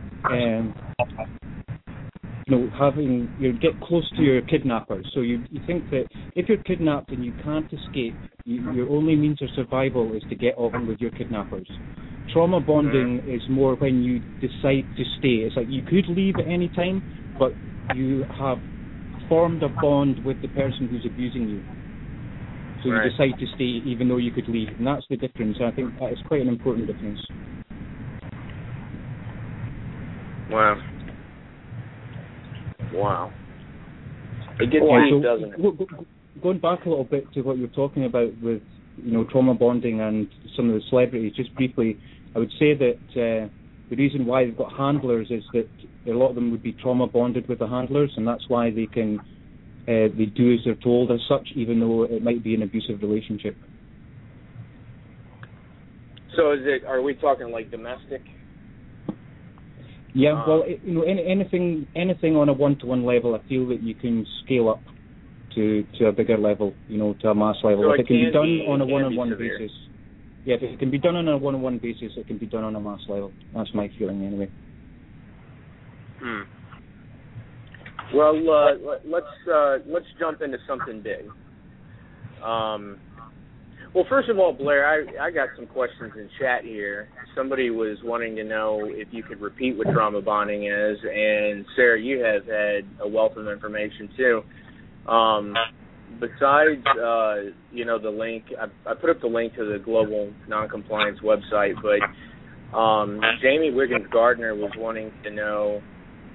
you get close to your kidnappers. So you think that if you're kidnapped and you can't escape, your only means of survival is to get on with your kidnappers. Trauma bonding is more when you decide to stay. It's like you could leave at any time, but you have formed a bond with the person who's abusing you. So you decide to stay even though you could leave. And that's the difference. I think that is quite an important difference. Wow. It gets deep, doesn't it? Going back a little bit to what you were talking about with, trauma bonding and some of the celebrities, just briefly, I would say that the reason why they've got handlers is that a lot of them would be trauma bonded with the handlers, and that's why they can they do as they're told as such, even though it might be an abusive relationship. So are we talking like domestic? Yeah, well, anything on a one-to-one level, I feel that you can scale up to a bigger level, to a mass level. So if it can be done on a one-on-one basis. Yeah, if it can be done on a one-on-one basis, it can be done on a mass level. That's my feeling anyway. Well, let's jump into something big. Well, first of all, Blair, I got some questions in chat here. Somebody was wanting to know if you could repeat what trauma bonding is, and Sarah, you have had a wealth of information too. Besides, the link, I put up the link to the Global Noncompliance website, but Jamie Wiggins Gardner was wanting to know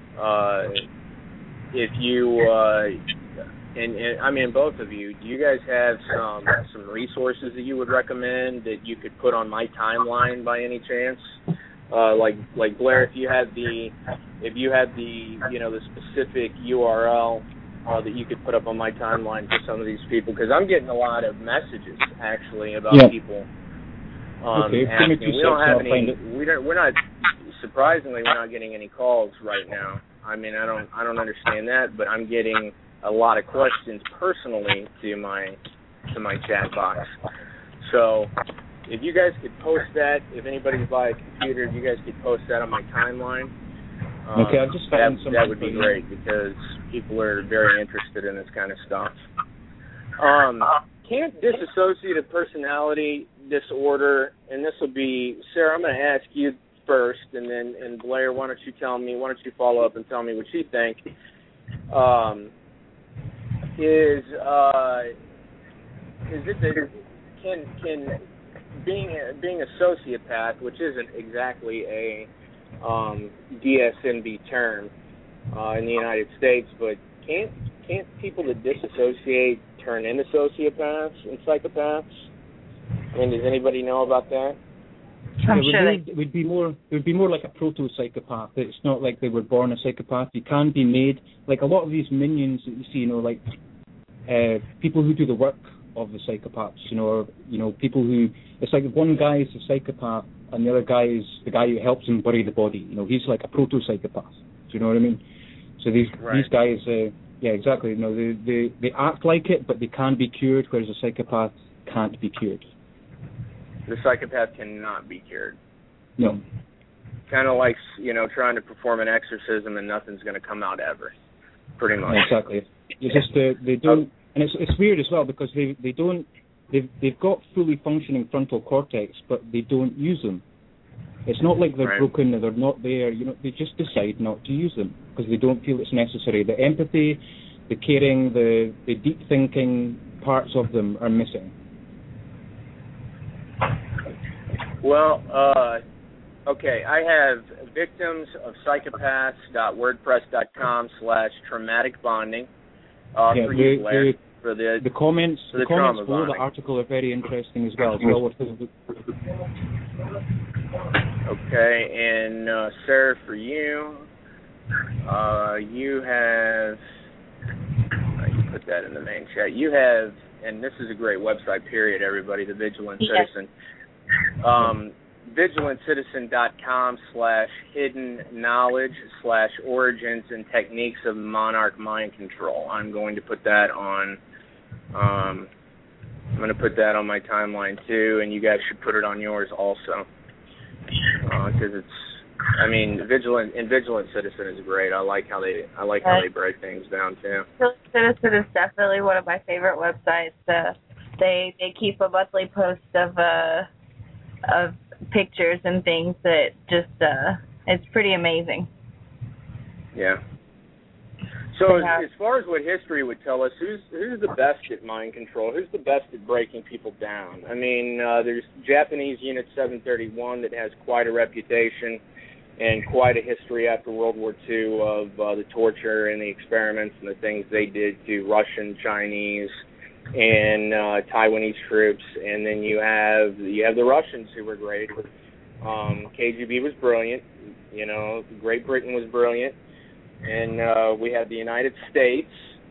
if you, and I mean both of you, do you guys have some resources that you would recommend that you could put on my timeline by any chance? Like Blair, if you had the the specific URL that you could put up on my timeline for some of these people, because I'm getting a lot of messages actually about people asking. We don't have any. We're not. Surprisingly, we're not getting any calls right now. I mean, I don't understand that, but I'm getting a lot of questions personally to my chat box. So if you guys could post that, if anybody's by a computer, if you guys could post that on my timeline, okay, I've just found some. That would be great, because people are very interested in this kind of stuff. Can't dissociative personality disorder, and this will be, Sarah, I'm going to ask you first, and Blair, why don't you follow up and tell me what you think. Is it that can being a sociopath, which isn't exactly a DSM-B term in the United States, but can't people that disassociate turn into sociopaths and psychopaths? I mean, does anybody know about that? It would be more like a proto-psychopath. It's not like they were born a psychopath. You can be made, like a lot of these minions that you see, like people who do the work of the psychopaths, or people who, it's like one guy is a psychopath and the other guy is the guy who helps him bury the body. He's like a proto-psychopath. Do you know what I mean? So these guys, yeah, exactly. They act like it, but they can be cured, whereas a psychopath can't be cured. The psychopath cannot be cured. No. Kind of like, trying to perform an exorcism and nothing's going to come out ever. Pretty much. Exactly. It's just they don't, and it's weird as well, because they've got fully functioning frontal cortex, but they don't use them. It's not like they're broken or they're not there. They just decide not to use them because they don't feel it's necessary. The empathy, the caring, the deep thinking parts of them are missing. Well, okay, I have victimsofpsychopaths.wordpress.com/traumatic bonding for you, Blair. The comments below the article are very interesting as well. Okay, and Sarah, for you, you have, you put that in the main chat. You have and this is a great website, period, everybody, the Vigilant Citizen. VigilantCitizen.com/hidden knowledge/origins and techniques of monarch mind control. I'm going to put that on. I'm going to put that on my timeline too, and you guys should put it on yours also, because Vigilant Citizen is great. I like how they break things down too. Vigilant Citizen is definitely one of my favorite websites. They keep a monthly post of pictures and things that just it's pretty amazing. Yeah. So as far as what history would tell us, who's the best at mind control? Who's the best at breaking people down? I mean, there's Japanese Unit 731 that has quite a reputation and quite a history after World War II of the torture and the experiments and the things they did to Russian, Chinese, and Taiwanese troops. And then you have the Russians, who were great. KGB was brilliant. Great Britain was brilliant. And we had the United States.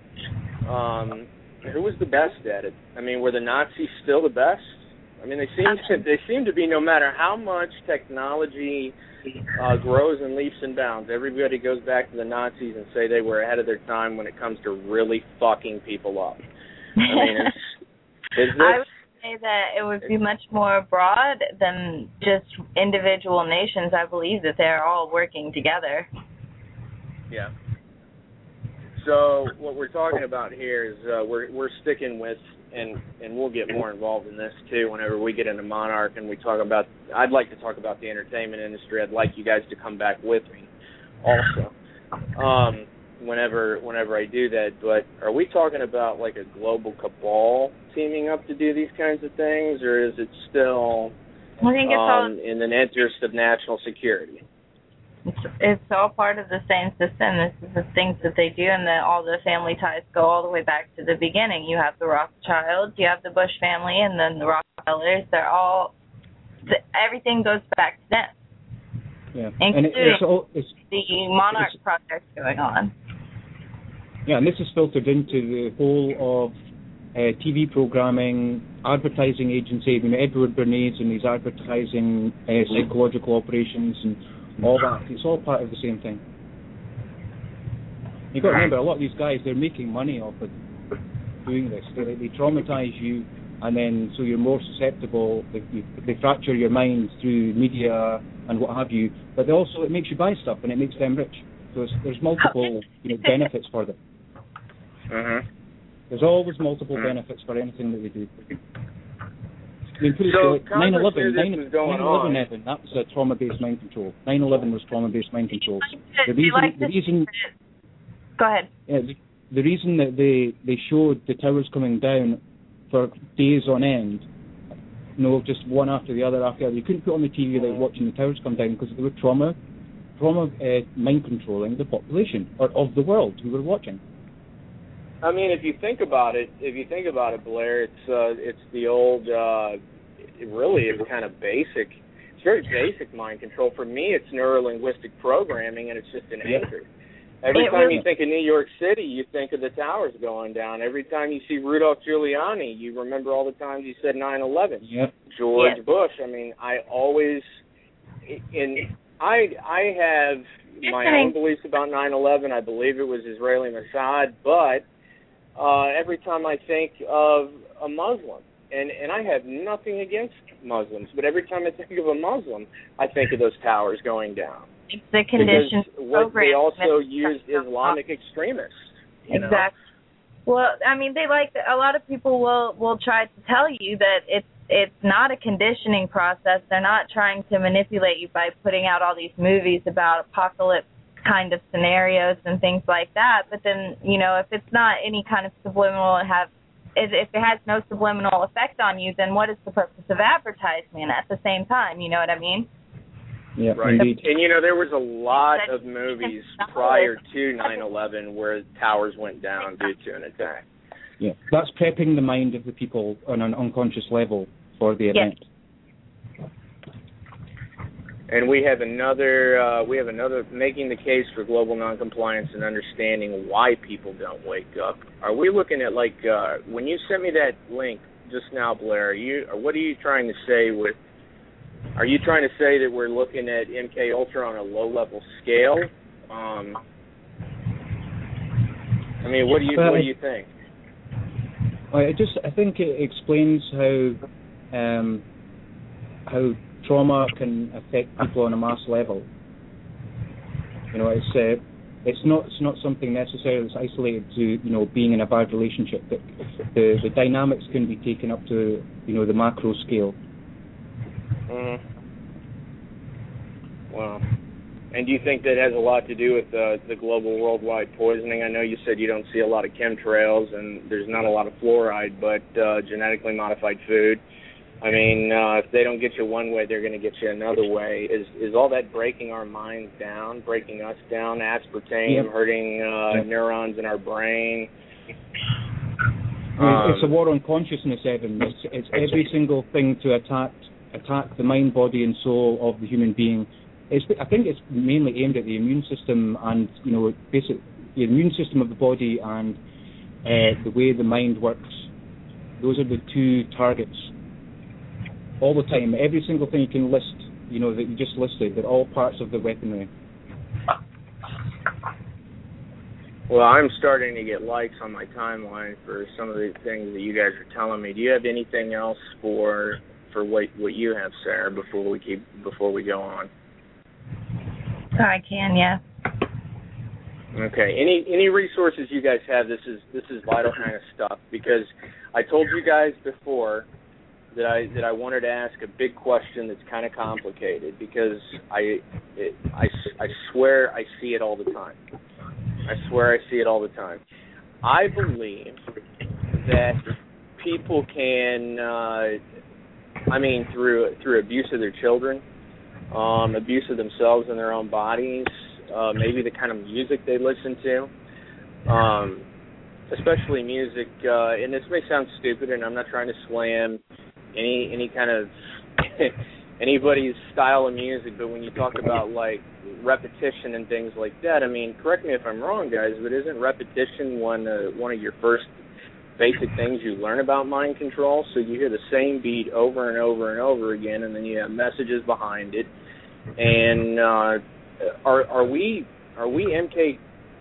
Who was the best at it? I mean, were the Nazis still the best? I mean, they seem to be, no matter how much technology grows in leaps and bounds, everybody goes back to the Nazis and say they were ahead of their time when it comes to really fucking people up. I mean, I would say that it would be much more broad than just individual nations. I believe that they're all working together. Yeah. So what we're talking about here is we're sticking with, and we'll get more involved in this too whenever we get into Monarch and we talk about. I'd like to talk about the entertainment industry. I'd like you guys to come back with me, also. Whenever I do that, but are we talking about like a global cabal teaming up to do these kinds of things, or is it still I think it's all in the interest of national security? It's all part of the same system. This is the things that they do, and all the family ties go all the way back to the beginning. You have the Rothschilds, you have the Bush family, and then the Rockefellers. They're all everything goes back to them. Yeah, including it's the Monarch project going on. Yeah, and this is filtered into the whole of TV programming, advertising agency. Edward Bernays and his advertising psychological operations and all that. It's all part of the same thing. You've got to remember, a lot of these guys, they're making money off of doing this. They traumatize you, and then so you're more susceptible. They fracture your mind through media and what have you. But also, it makes you buy stuff, and it makes them rich. So there's multiple benefits for them. There's always multiple benefits for anything that they do. I mean, put it so 9/11, Evan, that was a trauma-based mind control. 9/11 was trauma-based mind control. The reason. Go ahead. Yeah, the reason that they showed the towers coming down for days on end, just one after the other. You couldn't put on the TV without watching the towers come down because they were trauma mind controlling the population or of the world who were watching. I mean, if you think about it, Blair, it's the old. It really is kind of basic. It's very basic mind control. For me, it's neuro-linguistic programming, and it's just an anchor. Every time you think of New York City, you think of the towers going down. Every time you see Rudolph Giuliani, you remember all the times he said 9/11. Yep. George Bush. I mean, I always, I have my own beliefs about 9/11. I believe it was Israeli Mossad, but every time I think of a Muslim, and I have nothing against Muslims, but every time I think of a Muslim, I think of those towers going down. It's the condition they also use Islamic extremists. Exactly. Well, I mean, a lot of people will try to tell you that it's not a conditioning process. They're not trying to manipulate you by putting out all these movies about apocalypse kind of scenarios and things like that. But then, if it's not any kind of subliminal if it has no subliminal effect on you, then what is the purpose of advertisement at the same time? You know what I mean? Yeah, right. Indeed. And there was a lot of movies prior to 9/11 where towers went down due to an attack. Yeah, that's prepping the mind of the people on an unconscious level for the event. And we have another making the case for global noncompliance and understanding why people don't wake up. Are we looking at when you sent me that link just now, Blair? What are you trying to say with? Are you trying to say that we're looking at MK Ultra on a low level scale? What do you think? I think it explains how trauma can affect people on a mass level. It's not something necessarily that's isolated to being in a bad relationship. But the dynamics can be taken up to the macro scale. Wow. And do you think that has a lot to do with the global worldwide poisoning? I know you said you don't see a lot of chemtrails and there's not a lot of fluoride, but genetically modified food. If they don't get you one way, they're going to get you another way. Is all that breaking our minds down, breaking us down, aspartame, hurting neurons in our brain? It's a war on consciousness, Evan. It's every single thing to attack the mind, body, and soul of the human being. I think it's mainly aimed at the immune system and the immune system of the body and the way the mind works. Those are the two targets. All the time, every single thing you can list, that you just listed, they're all parts of the weaponry. Well, I'm starting to get likes on my timeline for some of the things that you guys are telling me. Do you have anything else for what you have, Sarah, before we go on? I can, yeah. Okay. Any resources you guys have? This is vital kind of stuff, because I told you guys before that I wanted to ask a big question that's kind of complicated, because I swear I see it all the time. I believe that people can, through abuse of their children, abuse of themselves and their own bodies, maybe the kind of music they listen to, especially music, and this may sound stupid, and I'm not trying to slam any kind of anybody's style of music, but when you talk about repetition and things like that, correct me if I'm wrong, guys, but isn't repetition one of your first basic things you learn about mind control? So you hear the same beat over and over and over again, and then you have messages behind it. And are we MK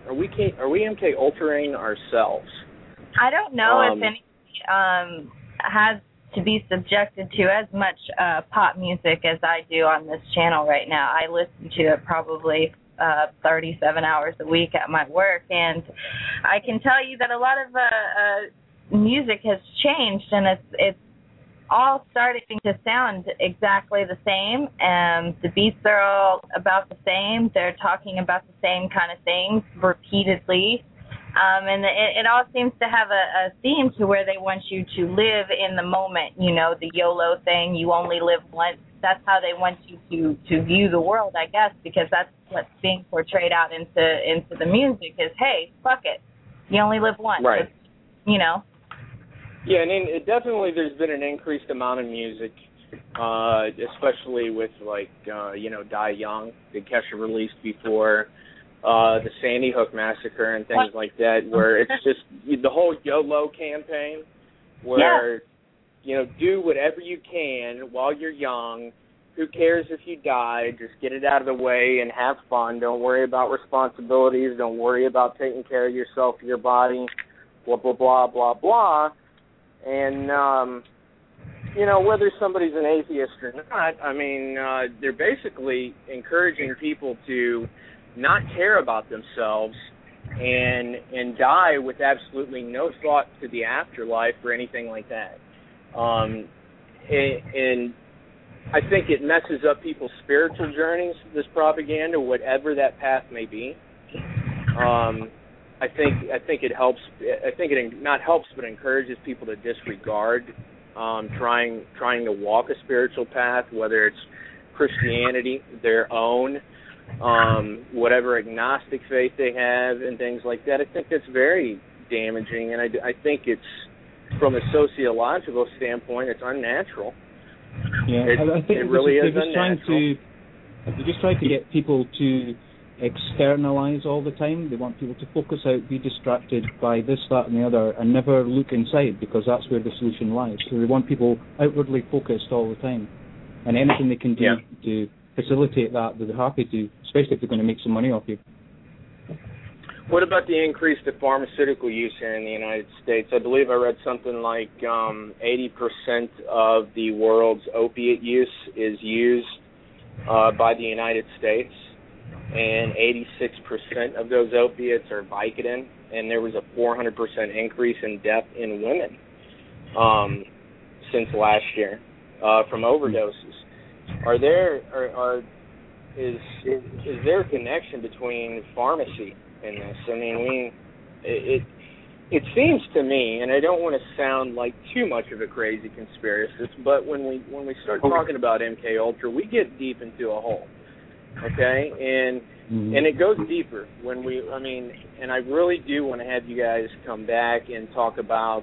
Ultraing ourselves? I don't know if anybody has to be subjected to as much pop music as I do on this channel right now. I listen to it probably 37 hours a week at my work, and I can tell you that a lot of music has changed, and it's all starting to sound exactly the same, and the beats are all about the same. They're talking about the same kind of things repeatedly. And it all seems to have a theme to where they want you to live in the moment, the YOLO thing, you only live once. That's how they want you to view the world, I guess, because that's what's being portrayed out into the music is, hey, fuck it, you only live once. Right. Yeah, and definitely there's been an increased amount of music, especially with Die Young that Kesha released before the Sandy Hook massacre and things like that, where it's just the whole YOLO campaign, where do whatever you can while you're young. Who cares if you die? Just get it out of the way and have fun. Don't worry about responsibilities. Don't worry about taking care of yourself, your body, blah, blah, blah, blah, blah. And, whether somebody's an atheist or not, they're basically encouraging people to not care about themselves and die with absolutely no thought to the afterlife or anything like that. And I think it messes up people's spiritual journeys, this propaganda, whatever that path may be. I think it helps. I think it not helps, but encourages people to disregard trying to walk a spiritual path, whether it's Christianity, their own, whatever agnostic faith they have, and things like that. I think that's very damaging, and I think it's, from a sociological standpoint, it's unnatural. Yeah, I think it really is unnatural. If you just try to get people to externalize all the time, they want people to focus out, be distracted by this, that, and the other, and never look inside, because that's where the solution lies. So they want people outwardly focused all the time. And anything they can do to facilitate that, they're happy to, especially if they're going to make some money off you. What about the increase of pharmaceutical use here in the United States? I believe I read something like 80% of the world's opiate use is used by the United States, and 86% of those opiates are Vicodin, and there was a 400% increase in death in women since last year from overdoses. Is there a connection between pharmacy and this? I mean, it seems to me, and I don't want to sound like too much of a crazy conspiracist, but when we start talking about MK Ultra, we get deep into a hole. Okay, and it goes deeper and I really do want to have you guys come back and talk about.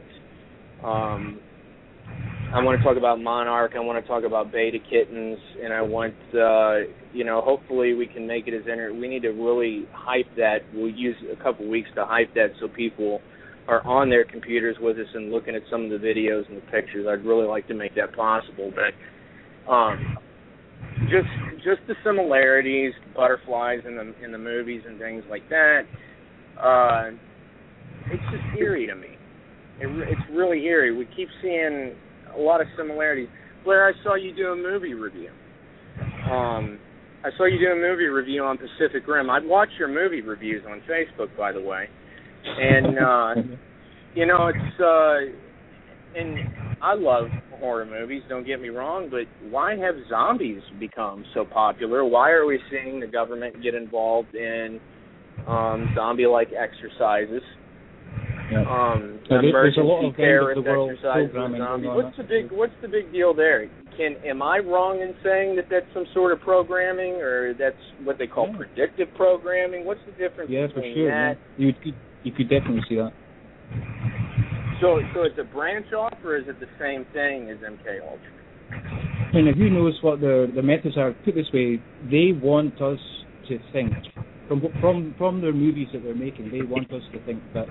I want to talk about Monarch. I want to talk about Beta Kittens, and I want hopefully we can make it as we need to really hype that. We'll use a couple weeks to hype that so people are on their computers with us and looking at some of the videos and the pictures. I'd really like to make that possible, but. Just the similarities, butterflies in the movies and things like that. It's just eerie to me. It's really eerie. We keep seeing a lot of similarities. Blair, I saw you do a movie review. On Pacific Rim. I'd watch your movie reviews on Facebook, by the way, and it's and I love horror movies, don't get me wrong, but why have zombies become so popular? Why are we seeing the government get involved in zombie-like exercises? Yeah. There's a lot of terrorist the world exercises with zombies. What's the big deal there? Am I wrong in saying that that's some sort of programming, or that's what they call predictive programming? What's the difference between that? Yeah, you could definitely see that. So it's a branch off, or is it the same thing as MK Ultra? And if you notice what the methods are, put this way, they want us to think from their movies that they're making. They want us to think that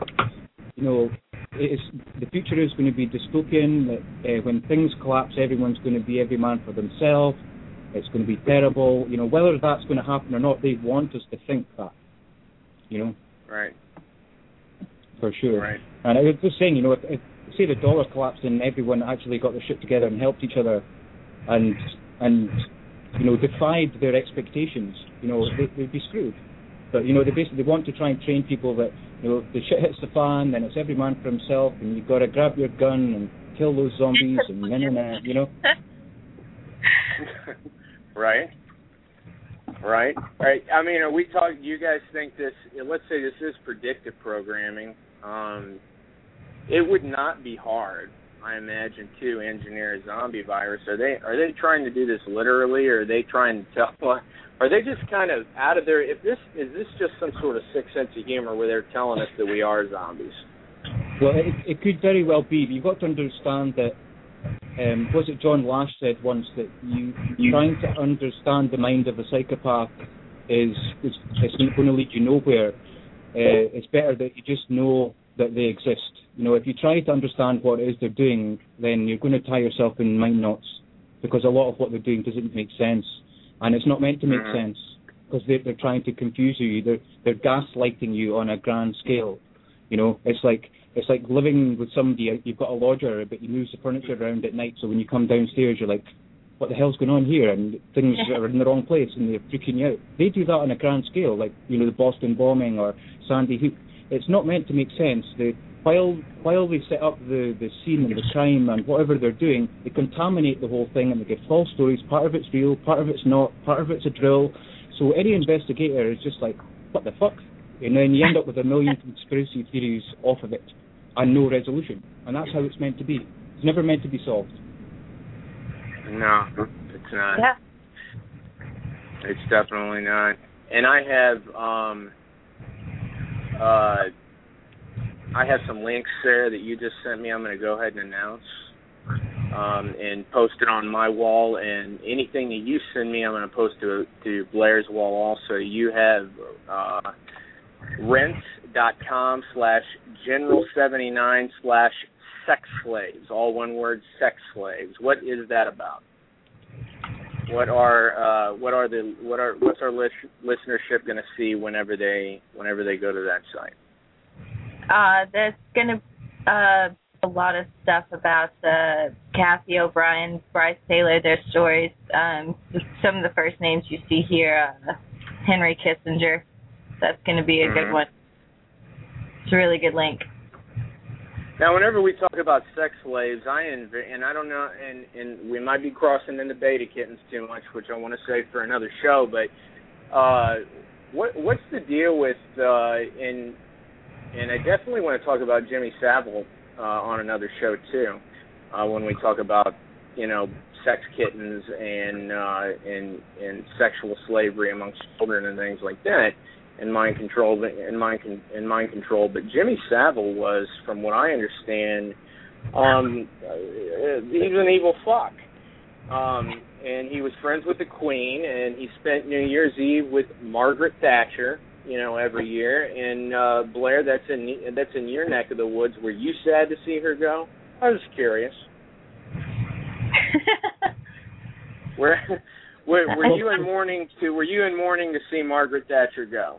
the future is going to be dystopian. That when things collapse, everyone's going to be every man for themselves. It's going to be terrible. Whether that's going to happen or not, they want us to think that. Right. For sure. Right. And I was just saying, if say the dollar collapsed and everyone actually got their shit together and helped each other and defied their expectations, they'd be screwed. But they want to try and train people that if the shit hits the fan, then it's every man for himself, and you've got to grab your gun and kill those zombies and Right. I mean, are we talking? Do you guys think this? Let's say this is predictive programming. It would not be hard, I imagine, to engineer a zombie virus. Are they trying to do this literally, or are they trying to tell? Are they just kind of out of their? Is this just some sort of sick sense of humor where they're telling us that we are zombies? Well, it could very well be. But you've got to understand that. Was it John Lash said once that you trying to understand the mind of a psychopath is not going to lead you nowhere. It's better that you just know that they exist. If you try to understand what it is they're doing, then you're going to tie yourself in mind knots, because a lot of what they're doing doesn't make sense, and it's not meant to make sense, because they're trying to confuse you. They're gaslighting you on a grand scale. It's like living with somebody. You've got a lodger, but he moves the furniture around at night, so when you come downstairs, you're like, what the hell's going on here? And things are in the wrong place, and they're freaking you out. They do that on a grand scale, like, the Boston bombing or Sandy Hook. It's not meant to make sense. While they set up the scene and the crime and whatever they're doing, they contaminate the whole thing, and they give false stories. Part of it's real, part of it's not, part of it's a drill. So any investigator is just like, what the fuck? And then you end up with a million conspiracy theories off of it and no resolution. And that's how it's meant to be. It's never meant to be solved. No, it's not. Yeah. It's definitely not. And I have some links there that you just sent me. I'm going to go ahead and announce. and post it on my wall. And anything that you send me, I'm going to post to Blair's wall also. You have rent.com/general79/sex slaves, all one word, sex slaves. What is that about? What's our listenership going to see whenever they go to that site? There's going to a lot of stuff about Kathy O'Brien, Bryce Taylor, their stories. Some of the first names you see here, Henry Kissinger. That's going to be a good one. It's a really good link. Now, whenever we talk about sex slaves, I don't know, and we might be crossing into beta kittens too much, which I want to save for another show. But what's the deal with? And I definitely want to talk about Jimmy Savile on another show too, when we talk about sex kittens and sexual slavery amongst children and things like that. And mind control. But Jimmy Savile was, from what I understand, he's an evil fuck. And he was friends with the Queen, and he spent New Year's Eve with Margaret Thatcher, every year. And Blair, that's in your neck of the woods. Were you sad to see her go? I was curious. Were you in mourning to see Margaret Thatcher go?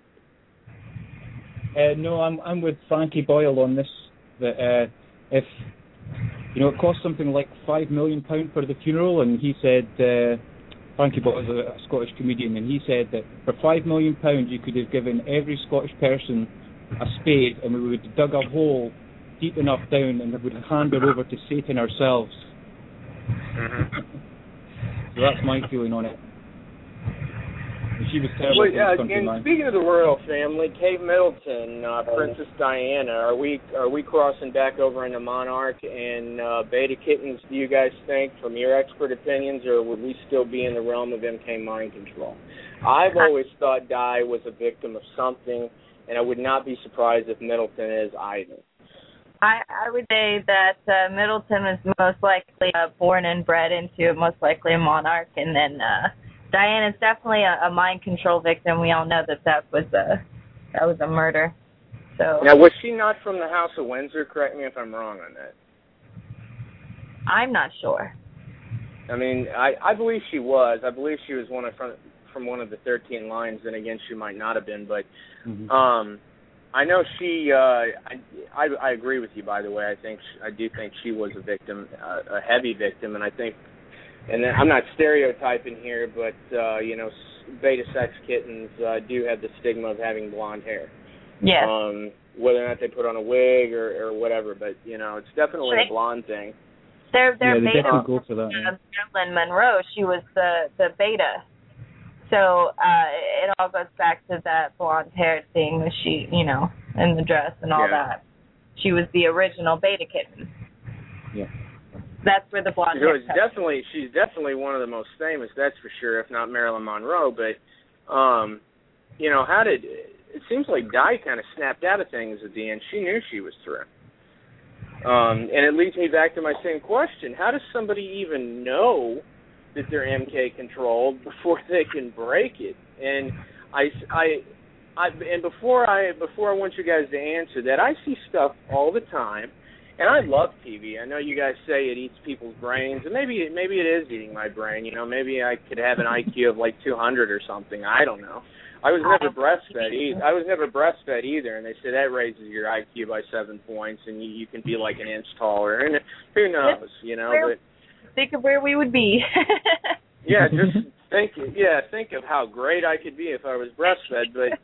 No, I'm with Frankie Boyle on this. That if it cost something like £5 million for the funeral, and he said Frankie Boyle is a Scottish comedian, and he said that for £5 million you could have given every Scottish person a spade, and we would have dug a hole deep enough down, and we would hand her over to Satan ourselves. Mm-hmm. So that's my feeling on it. She was terrible. And speaking of the royal family, Kate Middleton, Princess Diana, are we crossing back over into Monarch and Beta Kittens? Do you guys think, from your expert opinions, or would we still be in the realm of MK mind control? I've always thought Di was a victim of something, and I would not be surprised if Middleton is either. I would say that Middleton was most likely born and bred into most likely a monarch, and then Diana's definitely a mind control victim. We all know that was a murder. So now, was she not from the House of Windsor? Correct me if I'm wrong on that. I'm not sure. I mean, I believe she was. I believe she was from one of the 13 lines. And again, she might not have been, but I know she. I agree with you. By the way, I do think she was a victim, a heavy victim, and I think. And then, I'm not stereotyping here, but, beta sex kittens do have the stigma of having blonde hair. Yeah. Whether or not they put on a wig or whatever, but, it's definitely a blonde thing. Their beta go for that, Marilyn Monroe, she was the beta. So it all goes back to that blonde hair thing that she, in the dress and all that. She was the original beta kitten. Yeah. That's where the blonde hair comes. She's definitely one of the most famous, that's for sure, if not Marilyn Monroe. But, it seems like Di kind of snapped out of things at the end. She knew she was through. And it leads me back to my same question. How does somebody even know that they're MK controlled before they can break it? And before I want you guys to answer that, I see stuff all the time. And I love TV. I know you guys say it eats people's brains, and maybe it is eating my brain. Maybe I could have an IQ of like 200 or something. I don't know. I was never breastfed either, and they say that raises your IQ by 7 points, and you can be like an inch taller. And who knows, But think of where we would be. Yeah, just think of how great I could be if I was breastfed. But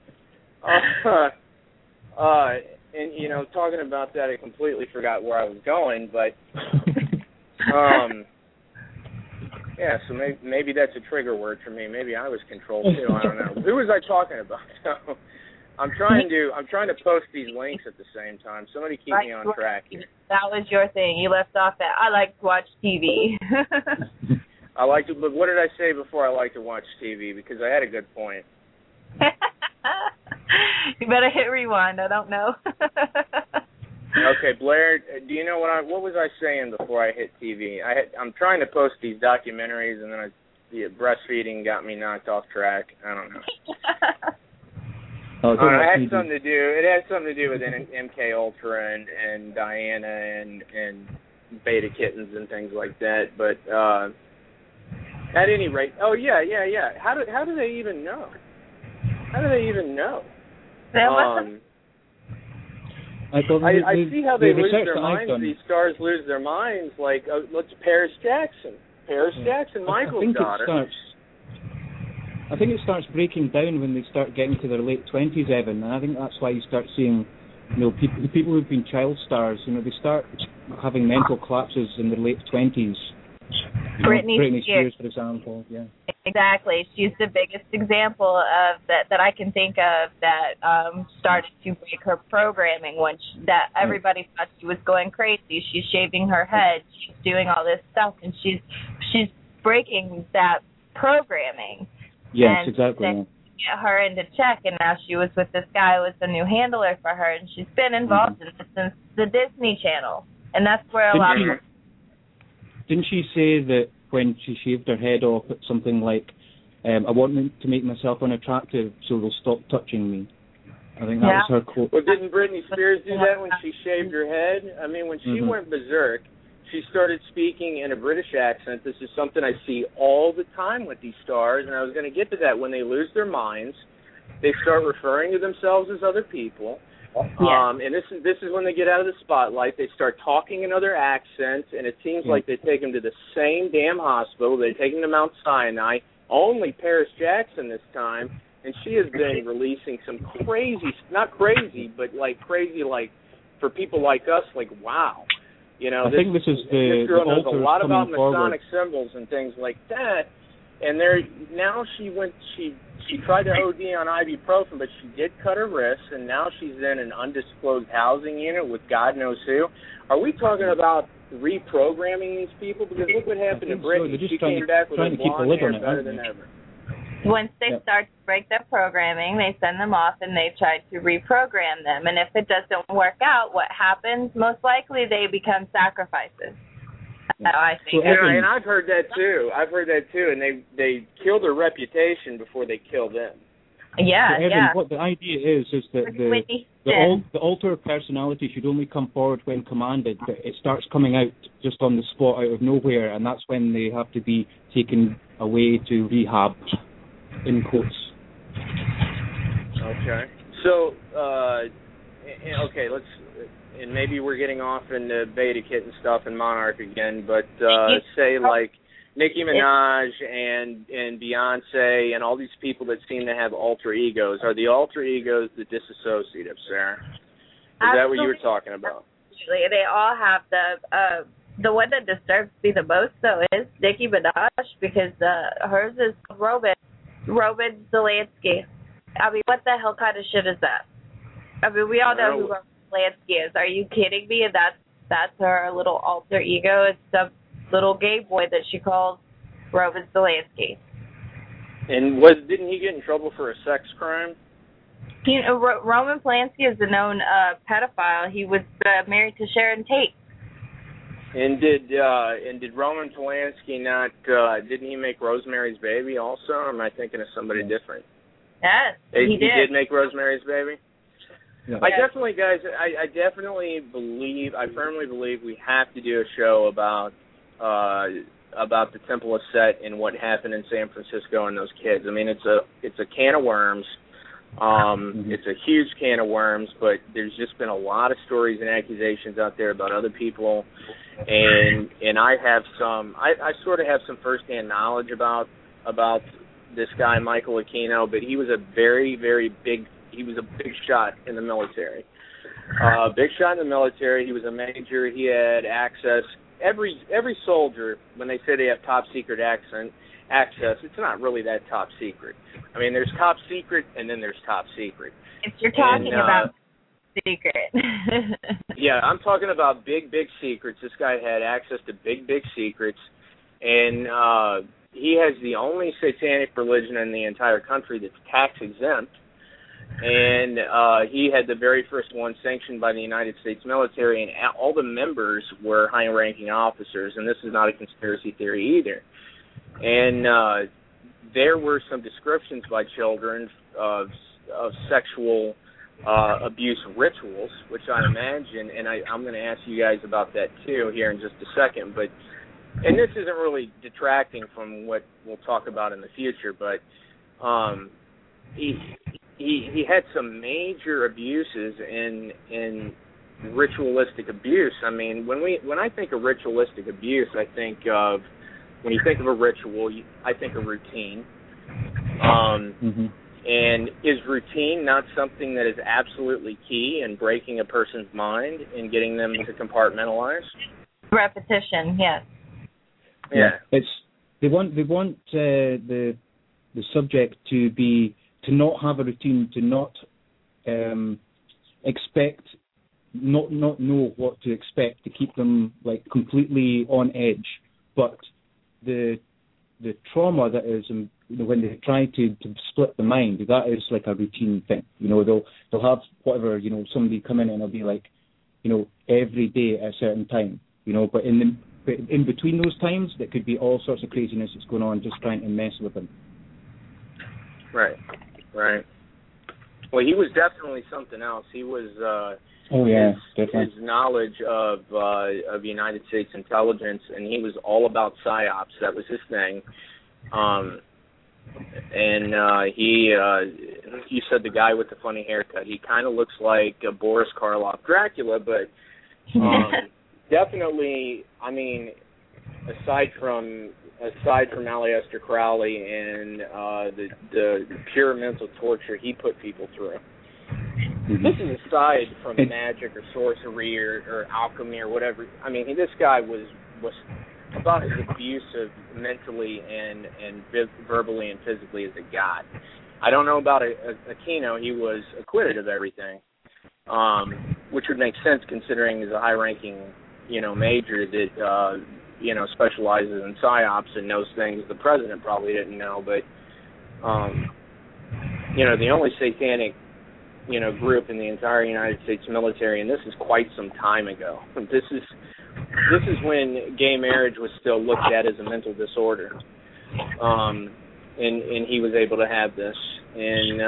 and talking about that, I completely forgot where I was going, but yeah, so maybe that's a trigger word for me. Maybe I was controlled too. I don't know. Who was I talking about? I'm trying to post these links at the same time. Somebody keep me on track here. That was your thing. You left off that I like to watch TV. I like to, but what did I say before I like to watch TV? Because I had a good point. You better hit rewind. I don't know. Okay, Blair, do you know what was I saying before I hit TV? I'm trying to post these documentaries, and then the breastfeeding got me knocked off track. I don't know. It had something to do. It had something to do with MK Ultra and Diana and beta kittens and things like that. But at any rate, yeah. How do they even know? How do they even know? I see how they lose their minds. These stars lose their minds. Like, look, Paris Jackson. Michael's daughter. I think it starts breaking down when they start getting to their late 20s, Evan, and I think that's why you start seeing, people who've been child stars, they start having mental collapses in their late 20s. Britney Spears, for example, yeah. Exactly. She's the biggest example of that I can think of that started to break her programming that everybody thought she was going crazy. She's shaving her head. She's doing all this stuff, and she's breaking that programming. Yes, and exactly. Then get her into check, and now she was with this guy who was the new handler for her, and she's been involved in this since the Disney Channel, and that's where a lot of her... Didn't she say that when she shaved her head off, it's something like, I want to make myself unattractive so they'll stop touching me? I think that was her quote. Well, didn't Britney Spears do that when she shaved her head? I mean, when she went berserk, she started speaking in a British accent. This is something I see all the time with these stars, and I was going to get to that. When they lose their minds, they start referring to themselves as other people. And this is when they get out of the spotlight. They start talking in other accents, and it seems like they take them to the same damn hospital. They take them to Mount Sinai. Only Paris Jackson this time, and she has been releasing some crazy, not crazy, but crazy, for people like us, wow. I think this is this girl knows a lot about Masonic symbols and things like that. And now she tried to OD on ibuprofen, but she did cut her wrist, and now she's in an undisclosed housing unit with God knows who. Are we talking about reprogramming these people? Because look what happened to Britney. She came back with her blonde hair better than ever. Once they start to break their programming, they send them off and they try to reprogram them. And if it doesn't work out, what happens? Most likely they become sacrifices. I think. And I've heard that too. And they kill their reputation before they kill them. Yeah, so Evan, what the idea is that the alter personality should only come forward when commanded, but it starts coming out just on the spot out of nowhere, and that's when they have to be taken away to rehab, in quotes. Okay. So, let's, and maybe we're getting off into Beta Kitten stuff and Monarch again, but say Nicki Minaj and Beyonce and all these people that seem to have alter egos. Are the alter egos the dissociative, Sarah? Is that what you were talking about? Absolutely. They all have the one that disturbs me the most, though, is Nicki Minaj, because hers is Roman Zelensky. I mean, what the hell kind of shit is that? I mean, we all know who Roman Zelensky is. Are you kidding me? And that's her little alter ego. It's some little gay boy that she calls Roman Zelensky. And didn't he get in trouble for a sex crime? Roman Polanski is a known pedophile. He was married to Sharon Tate. And did Roman Polanski not? Didn't he make Rosemary's Baby also? Or am I thinking of somebody different? Yes, he did. He did make Rosemary's Baby. Yeah. I definitely believe. I firmly believe we have to do a show about the Temple of Set and what happened in San Francisco and those kids. I mean, it's a can of worms. It's a huge can of worms, but there's just been a lot of stories and accusations out there about other people, and I have some. I sort of have some firsthand knowledge about this guy Michael Aquino, but he was a very, very big. He was a big shot in the military. Big shot in the military. He was a major. He had access. Every soldier, when they say they have top secret access, it's not really that top secret. I mean, there's top secret, and then there's top secret. If you're talking about secret. Yeah, I'm talking about big, big secrets. This guy had access to big, big secrets, and he has the only satanic religion in the entire country that's tax exempt. And he had the very first one sanctioned by the United States military, and all the members were high-ranking officers, and this is not a conspiracy theory either. And there were some descriptions by children of sexual abuse rituals, which I imagine, and I'm going to ask you guys about that too here in just a second, and this isn't really detracting from what we'll talk about in the future, but he had some major abuses in ritualistic abuse. I mean, when I think of ritualistic abuse, when you think of a ritual, I think of routine. And is routine not something that is absolutely key in breaking a person's mind and getting them to compartmentalize? Repetition, yes. Yeah. They want the subject to not have a routine, to not expect, not know what to expect, to keep them like completely on edge. But the trauma that is when they try to split the mind, that is like a routine thing. They'll have whatever, somebody come in and it'll be like, every day at a certain time, but in between those times there could be all sorts of craziness that's going on, just trying to mess with them. Right. Well, he was definitely something else. He was his knowledge of United States intelligence, and he was all about psyops. That was his thing. You said the guy with the funny haircut. He kind of looks like Boris Karloff Dracula, but definitely, I mean, aside from Aleister Crowley and the pure mental torture he put people through. This is aside from magic or sorcery or alchemy or whatever. I mean, this guy was about as abusive mentally and verbally and physically as it got. I don't know about Aquino. He was acquitted of everything, which would make sense considering he's a high-ranking, major that, specializes in psyops and knows things the president probably didn't know. But, the only satanic, group in the entire United States military, and this is quite some time ago. This is when gay marriage was still looked at as a mental disorder, and he was able to have this. And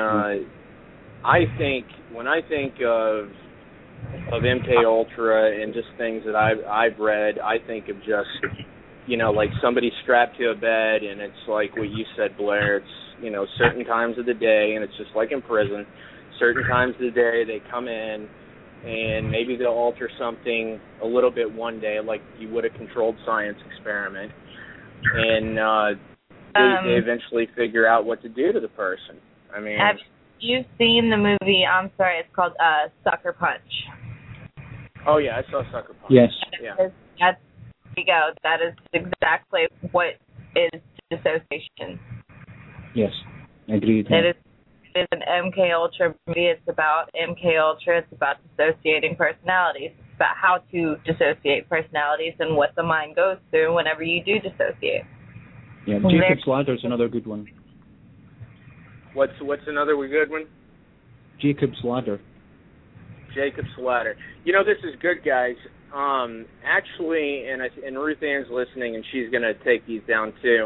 when I think of MK Ultra and just things that I've read, I think of just like somebody strapped to a bed, and it's like what you said, Blair. It's certain times of the day, and it's just like in prison. Certain times of the day they come in, and maybe they'll alter something a little bit one day, like you would a controlled science experiment, and they eventually figure out what to do to the person. I mean, have you seen the movie? I'm sorry, it's called Sucker Punch. Oh yeah, I saw Sucker Punch. Yes. Yeah. There you go. That is exactly what is dissociation. Yes, I agree with that. It is an MK Ultra movie. It's about MK Ultra. It's about dissociating personalities. It's about how to dissociate personalities and what the mind goes through whenever you do dissociate. Yeah, Jacob's Ladder is another good one. What's another good one? Jacob's Ladder. Jacob's Ladder. This is good, guys. Actually, and Ruth Ann's listening, and she's going to take these down too.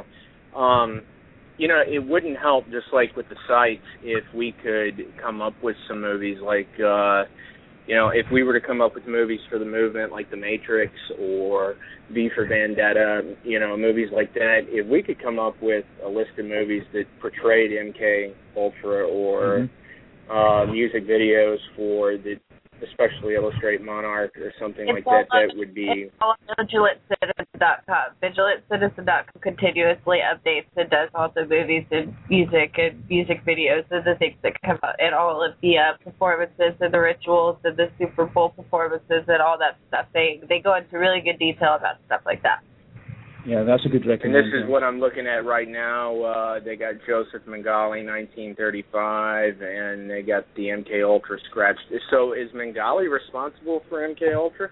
It wouldn't help, just like with the sites, if we could come up with some movies like, if we were to come up with movies for the movement like The Matrix or V for Vendetta, movies like that, if we could come up with a list of movies that portrayed MK Ultra or music videos for the especially Illustrate Monarch or something like that, that would be... It's all VigilantCitizen.com. VigilantCitizen.com continuously updates and does also movies and music videos and the things that come out, and all of the performances and the rituals and the Super Bowl performances and all that stuff. They go into really good detail about stuff like that. Yeah, that's a good recommendation. And this is what I'm looking at right now. They got Joseph Mengele, 1935, and they got the MK Ultra scratched. So is Mengele responsible for MK Ultra?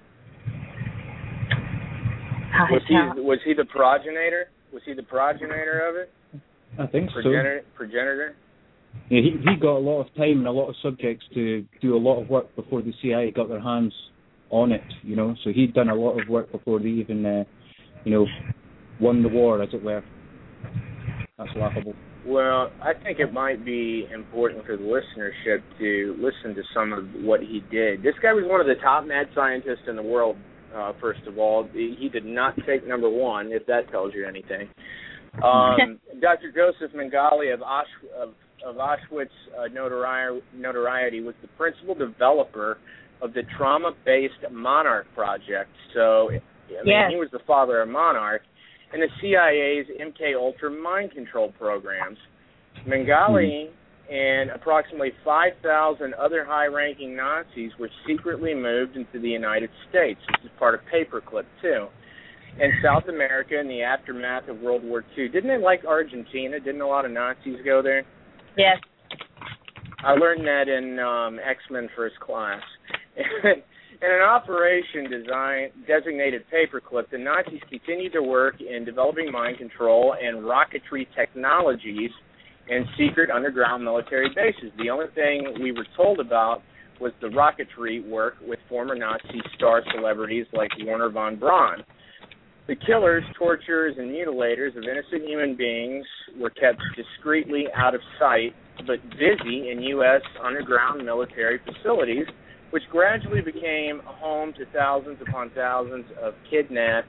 Was he the progenitor? Was he the progenitor of it? I think so. Progenitor? Yeah, he got a lot of time and a lot of subjects to do a lot of work before the CIA got their hands on it, you know. So he'd done a lot of work before they even, you know, won the war, as it were. That's laughable. Well, I think it might be important for the listenership to listen to some of what he did. This guy was one of the top mad scientists in the world, first of all. He did not take number one, if that tells you anything. Dr. Joseph Mengele of Auschwitz notoriety was the principal developer of the Trauma-Based Monarch Project. So, I mean, he was the father of Monarch. And the CIA's MK-Ultra mind control programs. Mengele and approximately 5,000 other high-ranking Nazis were secretly moved into the United States. This is part of Paperclip, too. And South America in the aftermath of World War II. Didn't they like Argentina? Didn't a lot of Nazis go there? Yes. I learned that in X-Men First Class. In an operation designated Paperclip, the Nazis continued to work in developing mind control and rocketry technologies in secret underground military bases. The only thing we were told about was the rocketry work with former Nazi star celebrities like Werner von Braun. The killers, torturers, and mutilators of innocent human beings were kept discreetly out of sight, but busy in U.S. underground military facilities, which gradually became a home to thousands upon thousands of kidnapped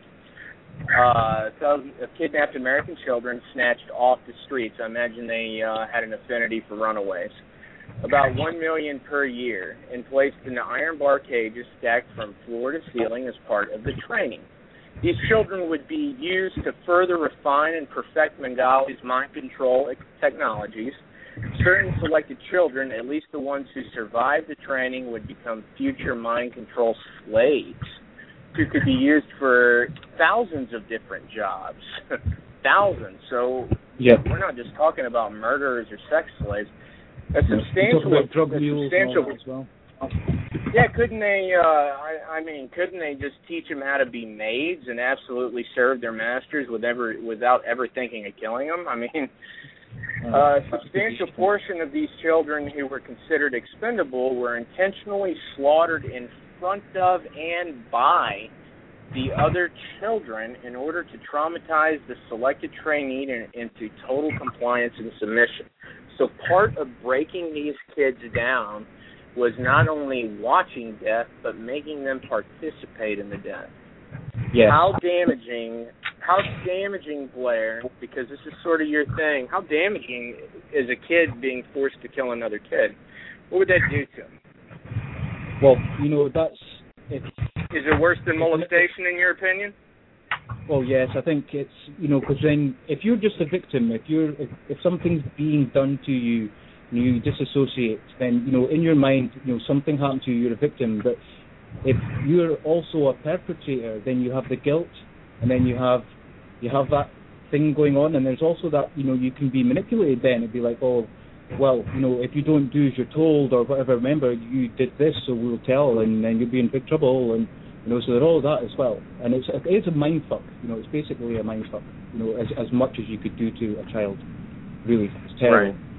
American children snatched off the streets. I imagine they had an affinity for runaways. About 1 million per year, and placed in the iron bar cages stacked from floor to ceiling as part of the training. These children would be used to further refine and perfect Mengele's mind control technologies. Certain selected children, at least the ones who survived the training, would become future mind control slaves who could be used for thousands of different jobs. Thousands. So we're not just talking about murderers or sex slaves. A substantial drug mules as well. Yeah, couldn't they couldn't they just teach them how to be maids and absolutely serve their masters without ever thinking of killing them? I mean, a substantial portion of these children who were considered expendable were intentionally slaughtered in front of and by the other children in order to traumatize the selected trainee into total compliance and submission. So part of breaking these kids down was not only watching death, but making them participate in the death. Yes. How damaging, Blair, because this is sort of your thing, how damaging is a kid being forced to kill another kid? What would that do to him? Well, is it worse than molestation in your opinion? Well, yes, I think it's, because then if you're just a victim, if something's being done to you, you disassociate, then, in your mind, something happened to you, you're a victim. But if you're also a perpetrator, then you have the guilt, and then you have that thing going on, and there's also that, you can be manipulated then. It'd be like, oh, well, if you don't do as you're told or whatever, remember, you did this, so we'll tell, and then you'll be in big trouble, and, so there's all that as well. And it's a mind fuck, it's basically a mind fuck, as much as you could do to a child. Really, it's terrible. Right.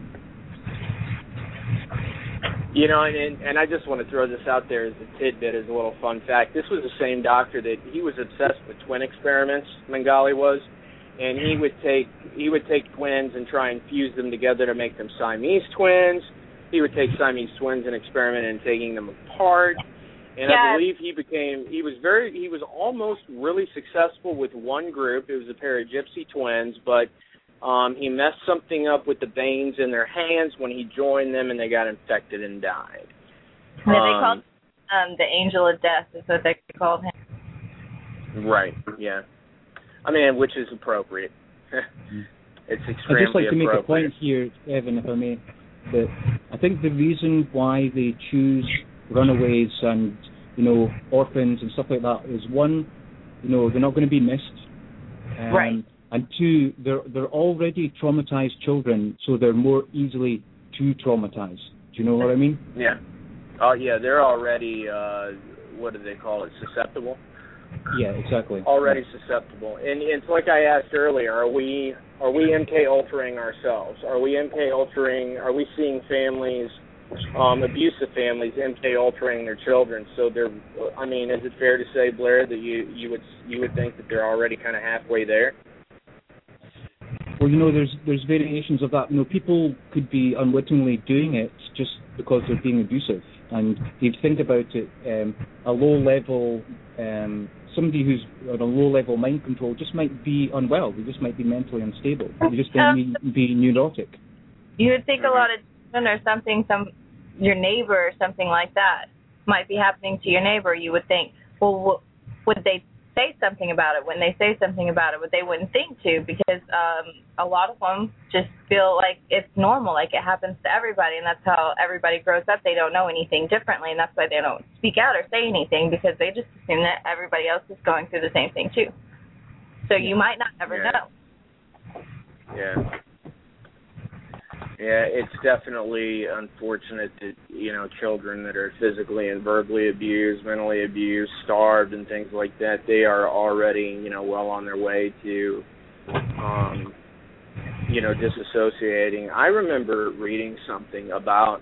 And I just want to throw this out there as a tidbit, as a little fun fact. This was the same doctor that he was obsessed with twin experiments, Mengele was, and he would take twins and try and fuse them together to make them Siamese twins. He would take Siamese twins and experiment in taking them apart. And I believe he was almost really successful with one group. It was a pair of gypsy twins, but he messed something up with the veins in their hands when he joined them, and they got infected and died. They called the Angel of Death is what they called him. Right, yeah. I mean, which is appropriate. It's extremely appropriate. I'd just like to make a point here, Evan, if I may, that I think the reason why they choose runaways and, orphans and stuff like that is, one, they're not going to be missed. Right. And two, they're already traumatized children, so they're more easily too traumatized. Do you know what I mean? Yeah. Oh, yeah, they're already, what do they call it, susceptible? Yeah, exactly. Already susceptible. And it's like I asked earlier, are we MK Ultraing ourselves? Are we seeing families, abusive families, MK Ultraing their children? So is it fair to say, Blair, that you would think that they're already kind of halfway there? Well, there's variations of that. People could be unwittingly doing it just because they're being abusive. And if you think about it, a low-level, somebody who's on a low-level mind control just might be unwell. They just might be mentally unstable. They just might be neurotic. You would think a lot of children or something, your neighbor or something like that might be happening to your neighbor. You would think, well, would they say something about it? When they say something about it, but they wouldn't think to, because a lot of them just feel like it's normal, like it happens to everybody, and that's how everybody grows up. They don't know anything differently, and that's why they don't speak out or say anything, because they just assume that everybody else is going through the same thing too. So you might not ever know. Yeah. Yeah, it's definitely unfortunate that, children that are physically and verbally abused, mentally abused, starved, and things like that, they are already, well on their way to, disassociating. I remember reading something about,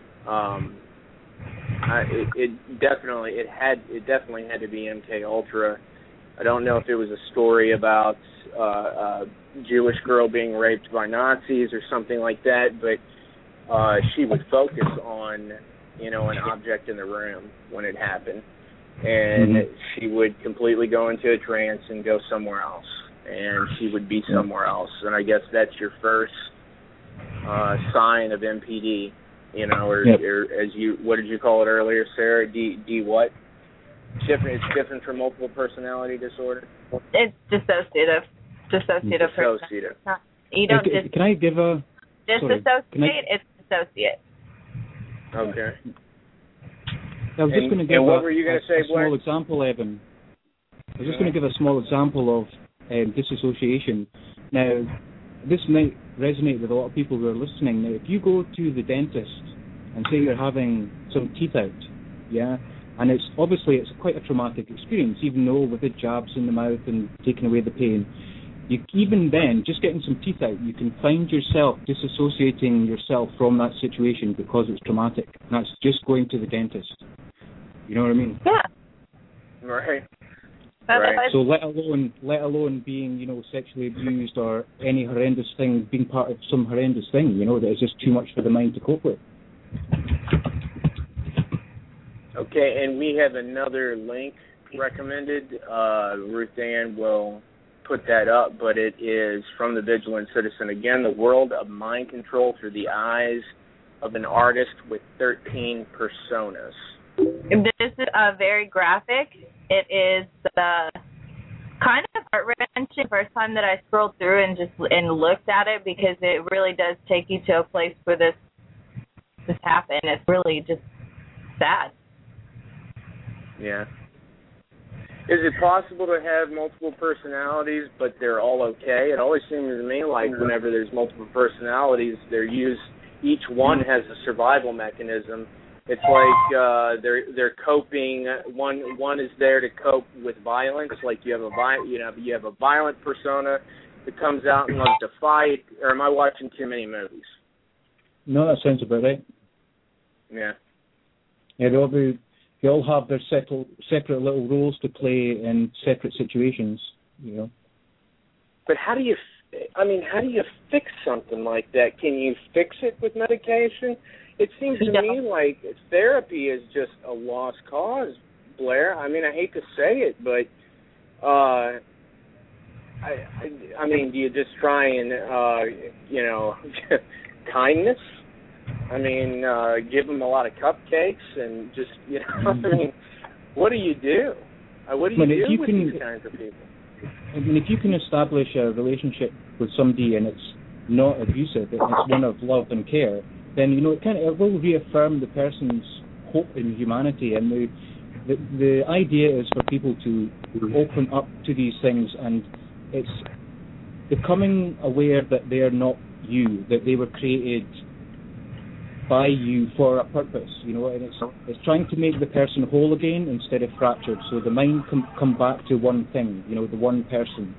it definitely had to be MK Ultra. I don't know if it was a story about a Jewish girl being raped by Nazis or something like that, but she would focus on, an object in the room when it happened, and she would completely go into a trance and go somewhere else, and she would be somewhere else. And I guess that's your first sign of MPD, or as what did you call it earlier, Sarah? D what? It's different from multiple personality disorder? It's dissociative. Dissociative. You don't can I give a... Disassociate, it's dissociate. Okay. I was just going to give what were you going to say, Blair? Small example, Evan. I was just going to give a small example of disassociation. Now, this might resonate with a lot of people who are listening. Now, if you go to the dentist and say you're having some teeth out, and it's quite a traumatic experience, even though with the jabs in the mouth and taking away the pain, even then, just getting some teeth out, you can find yourself disassociating yourself from that situation because it's traumatic. And that's just going to the dentist. You know what I mean? Yeah. Right. So let alone being, sexually abused or any horrendous thing, being part of some horrendous thing, that is just too much for the mind to cope with. Okay, and we have another link recommended. Ruth Ann will put that up, but it is from the Vigilant Citizen. Again, the world of mind control through the eyes of an artist with 13 personas. This is very graphic. It is kind of heart-wrenching the first time that I scrolled through and looked at it, because it really does take you to a place where this happened. It's really just sad. Yeah. Is it possible to have multiple personalities, but they're all okay? It always seems to me like whenever there's multiple personalities, each one has a survival mechanism. It's like they're coping. One is there to cope with violence. Like you have a violent persona that comes out and loves to fight. Or am I watching too many movies? No, that sounds about right. Yeah. Yeah, they all have their separate little roles to play in separate situations, But how do you fix something like that? Can you fix it with medication? It seems to me like therapy is just a lost cause, Blair. I hate to say it, but do you just try and kindness? Give them a lot of cupcakes and just, what do you do? What do you do with these kinds of people? If you can establish a relationship with somebody and it's not abusive, it's one of love and care, then, it will reaffirm the person's hope in humanity. And the idea is for people to open up to these things, and it's becoming aware that they are not you, that they were created by you for a purpose, you know, and it's trying to make the person whole again instead of fractured, so the mind can come back to one thing, you know, the one person.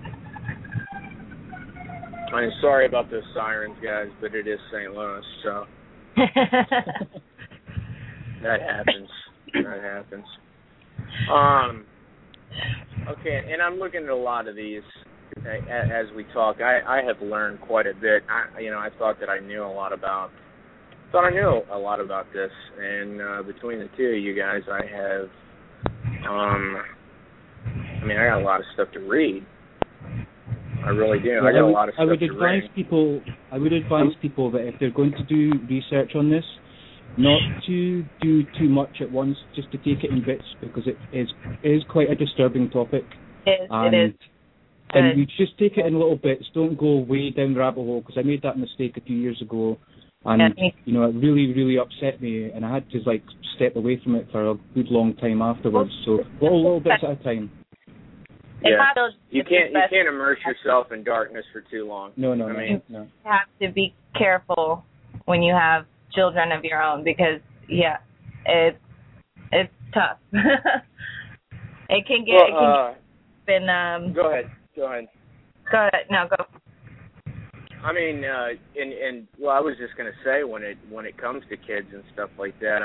I'm sorry about those sirens, guys, but it is St. Louis, so that happens. Okay, and I'm looking at a lot of these as we talk. I have learned quite a bit. I thought that I knew a lot about this, and between the two of you guys, I have, I got a lot of stuff to read. I really do. I got a lot of stuff to read. I would advise people that if they're going to do research on this, not to do too much at once, just to take it in bits, because it is quite a disturbing topic. It is. And you just take it in little bits. Don't go way down the rabbit hole, because I made that mistake a few years ago, and it really, really upset me, and I had to step away from it for a good long time afterwards. So little bits at a time. Yeah, you can't immerse yourself in darkness for too long. No. You have to be careful when you have children of your own, because it's tough. It can get Go ahead. Go ahead. No, go. I was just gonna say, when it comes to kids and stuff like that,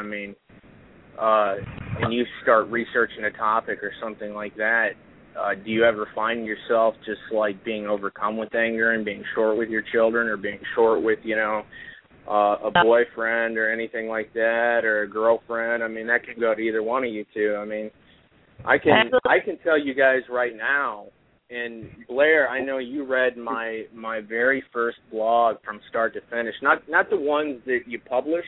when you start researching a topic or something like that, do you ever find yourself just being overcome with anger and being short with your children, or being short with a boyfriend or anything like that, or a girlfriend? That could go to either one of you two. I can tell you guys right now, and Blair, I know you read my very first blog from start to finish, not the ones that you publish.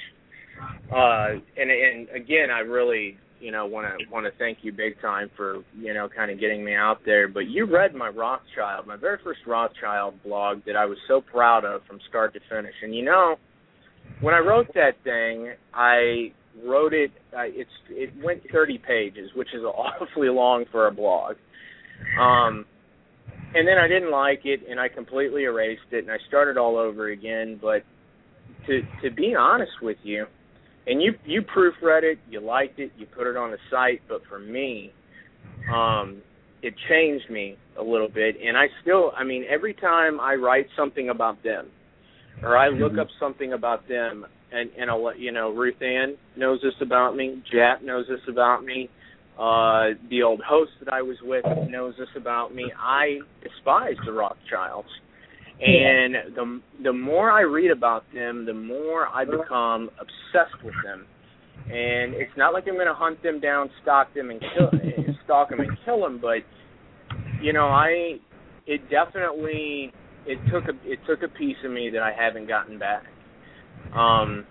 And again, I really want to thank you big time for kind of getting me out there. But you read my very first Rothschild blog that I was so proud of from start to finish. And when I wrote that thing, I wrote it. It went 30 pages, which is awfully long for a blog. And then I didn't like it, and I completely erased it, and I started all over again. But to be honest with you, and you proofread it, you liked it, you put it on the site, but for me, it changed me a little bit. And I still, every time I write something about them, or I look up something about them, and I'll let Ruth Ann knows this about me, Jap knows this about me, the old host that I was with knows this about me. I despise the Rothschilds. And the more I read about them, the more I become obsessed with them. And it's not like I'm going to hunt them down, stalk them and kill them, but it took a piece of me that I haven't gotten back. And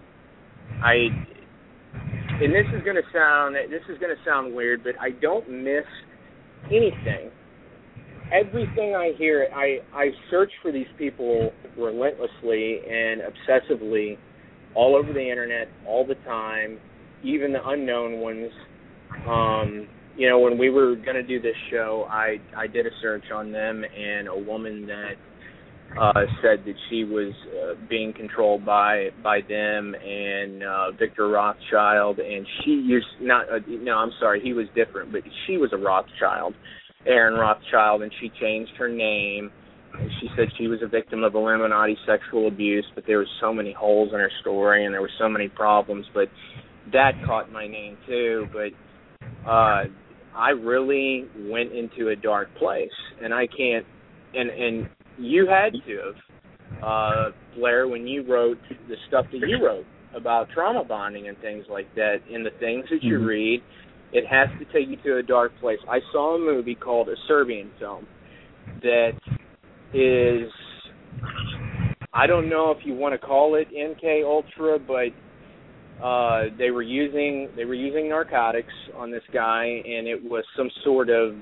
this is going to sound weird, but I don't miss anything. Everything I hear, I search for these people relentlessly and obsessively all over the internet all the time, even the unknown ones. When we were going to do this show, I did a search on them, and a woman that said that she was being controlled by them and Victor Rothschild, and he was different, but she was a Rothschild, Aaron Rothschild, and she changed her name, and she said she was a victim of Illuminati sexual abuse, but there were so many holes in her story, and there were so many problems, but that caught my name too. But I really went into a dark place, and I can't, and you had to have, Blair, when you wrote the stuff that you wrote about trauma bonding and things like that, and the things that you read, it has to take you to a dark place. I saw a movie called A Serbian Film that is, I don't know if you want to call it MK Ultra, but they were using narcotics on this guy, and it was some sort of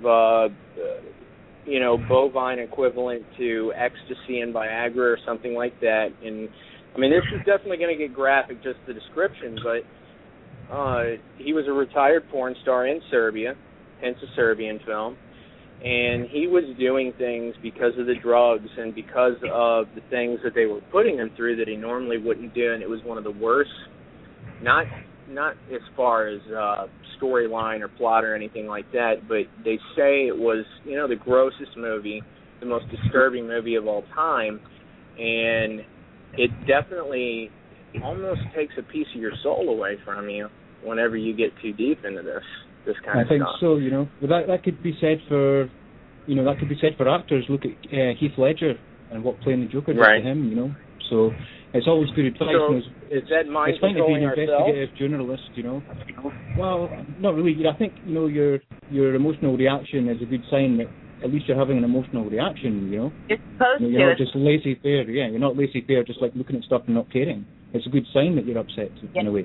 bovine equivalent to ecstasy and Viagra or something like that. And this is definitely going to get graphic, just the description, but he was a retired porn star in Serbia, hence a Serbian film. And he was doing things because of the drugs and because of the things that they were putting him through that he normally wouldn't do, and it was one of the worst, not as far as storyline or plot or anything like that, but they say it was, the grossest movie, the most disturbing movie of all time, and it definitely almost takes a piece of your soul away from you whenever you get too deep into this kind of stuff. I think so, But that could be said for, actors. Look at Heath Ledger and what playing the Joker did to him, So it's always good advice. So is that mind controlling ourselves? It's fine to be an investigative journalist, Well, not really. I think, your emotional reaction is a good sign that at least you're having an emotional reaction, You're supposed to. You're not just laissez-faire, you're not laissez-faire just like looking at stuff and not caring. It's a good sign that you're upset in a way.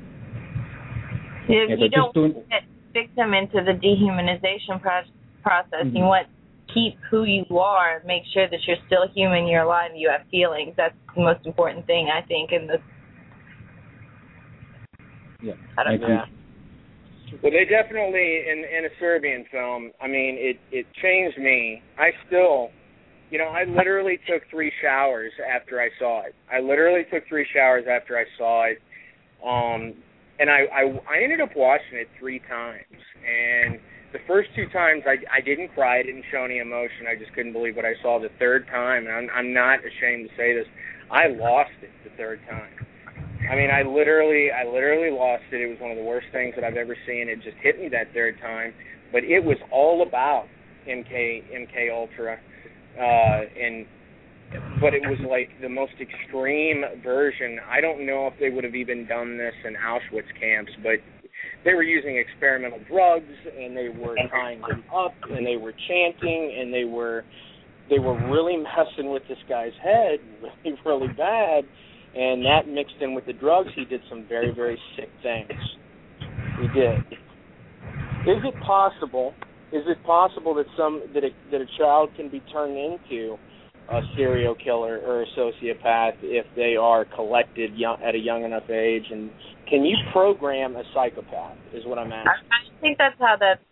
You don't get victim into the dehumanization process. Mm-hmm. You want to keep who you are, make sure that you're still human, you're alive, you have feelings. That's the most important thing, I think, in this. Yeah, I don't know. Well, they definitely, in a Serbian film, I mean, it changed me. I still, I literally took 3 showers after I saw it. And I ended up watching it 3 times. And the first 2 times I didn't cry, I didn't show any emotion. I just couldn't believe what I saw. The third time, and I'm not ashamed to say this, I lost it the third time. I mean, I literally lost it. It was one of the worst things that I've ever seen. It just hit me that third time. But it was all about MK Ultra, but it was like the most extreme version. I don't know if they would have even done this in Auschwitz camps, but they were using experimental drugs, and they were tying them up, and they were chanting, and they were really messing with this guy's head really, really bad. And that mixed in with the drugs, he did some very, very sick things. He did. Is it possible that a child can be turned into a serial killer or a sociopath if they are collected at a young enough age? And can you program a psychopath, is what I'm asking. I think that's how that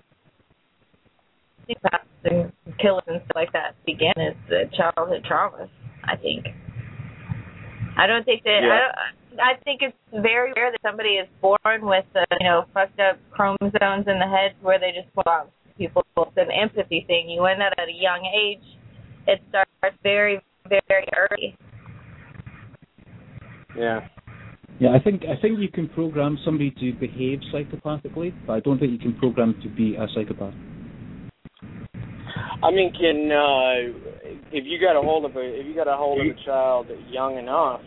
and killers and stuff like that begin, is the childhood traumas, I think. I don't think that I think it's very rare that somebody is born with fucked up chromosomes in the head where they just pull out people. It's an empathy thing. You learn that at a young age. It starts very, very early. Yeah. Yeah, I think you can program somebody to behave psychopathically, but I don't think you can program to be a psychopath. I mean, if you got a hold of a child young enough,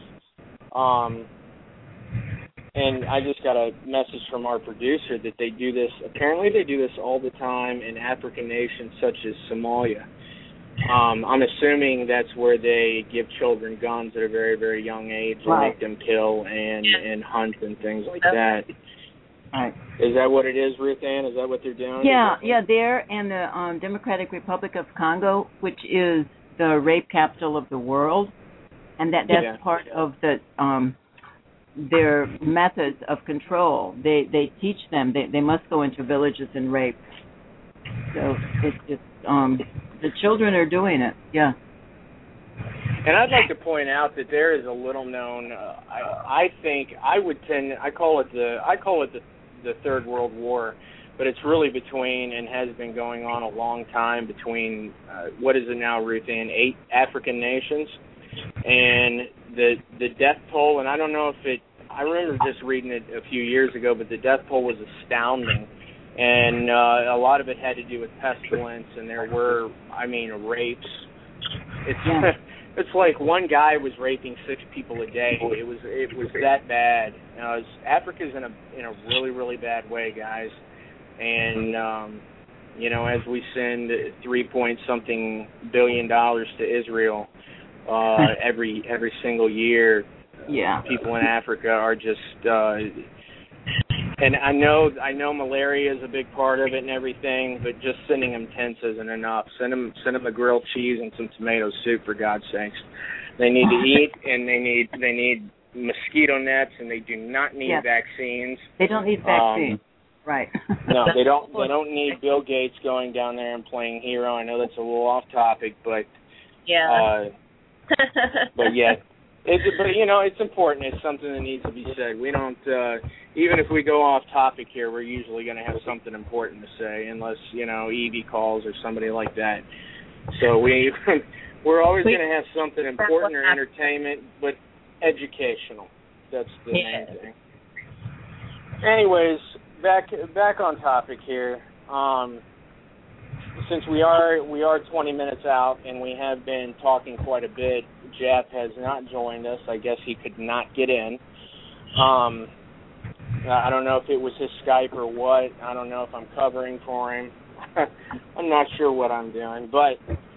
and I just got a message from our producer that they do this. Apparently, they do this all the time in African nations such as Somalia. I'm assuming that's where they give children guns at a very, very young age and make them kill and hunt and things like that. Right. Is that what it is, Ruth Ann? Is that what they're doing? Yeah, there and the Democratic Republic of Congo, which is the rape capital of the world, and that's part of the their methods of control. They teach them they must go into villages and rape. So it's just the children are doing it. Yeah. And I'd like to point out that there is a little known. I think I call it the Third World War, but it's really between and has been going on a long time between what is it now, Ruth Ann, 8 African nations, and the death toll. And I don't know if I remember just reading it a few years ago, but the death toll was astounding. And a lot of it had to do with pestilence, and there were, rapes. It's like one guy was raping 6 people a day. It was that bad. Africa's in a really, really bad way, guys. And as we send $3-point-something billion to Israel every single year, people in Africa are just. And I know malaria is a big part of it and everything, but just sending them tents isn't enough. Send them a grilled cheese and some tomato soup, for God's sakes. They need to eat, and they need mosquito nets, and they do not need vaccines. They don't need vaccines. Right. No, they don't. They don't need Bill Gates going down there and playing hero. I know that's a little off topic, but yeah. But yeah, it's important. It's something that needs to be said. We don't. Even if we go off topic here, we're usually going to have something important to say, unless Evie calls or somebody like that. So we're always going to have something important or entertainment, but educational. That's the main thing. Anyways, back on topic here. Since we are 20 minutes out and we have been talking quite a bit, Jeff has not joined us. I guess he could not get in. I don't know if it was his Skype or what. I don't know if I'm covering for him. I'm not sure what I'm doing, but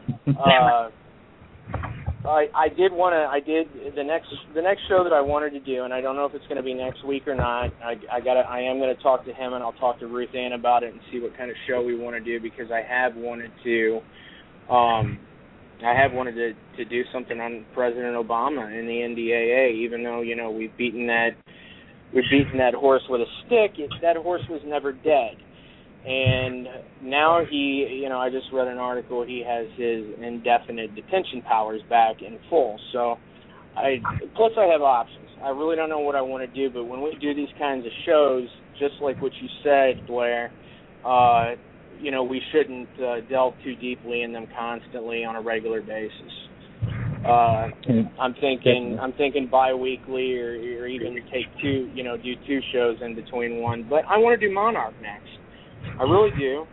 I did the next show that I wanted to do, and I don't know if it's going to be next week or not. I am going to talk to him, and I'll talk to Ruth Ann about it and see what kind of show we want to do, because I have wanted to do something on President Obama and the NDAA, even though we've beaten that horse with a stick. That horse was never dead. And now I just read an article, he has his indefinite detention powers back in full. So, plus I have options. I really don't know what I want to do, but when we do these kinds of shows, just like what you said, Blair, we shouldn't delve too deeply in them constantly on a regular basis. I'm thinking bi-weekly or even take two, do two shows in between one. But I want to do Monarch next. I really do,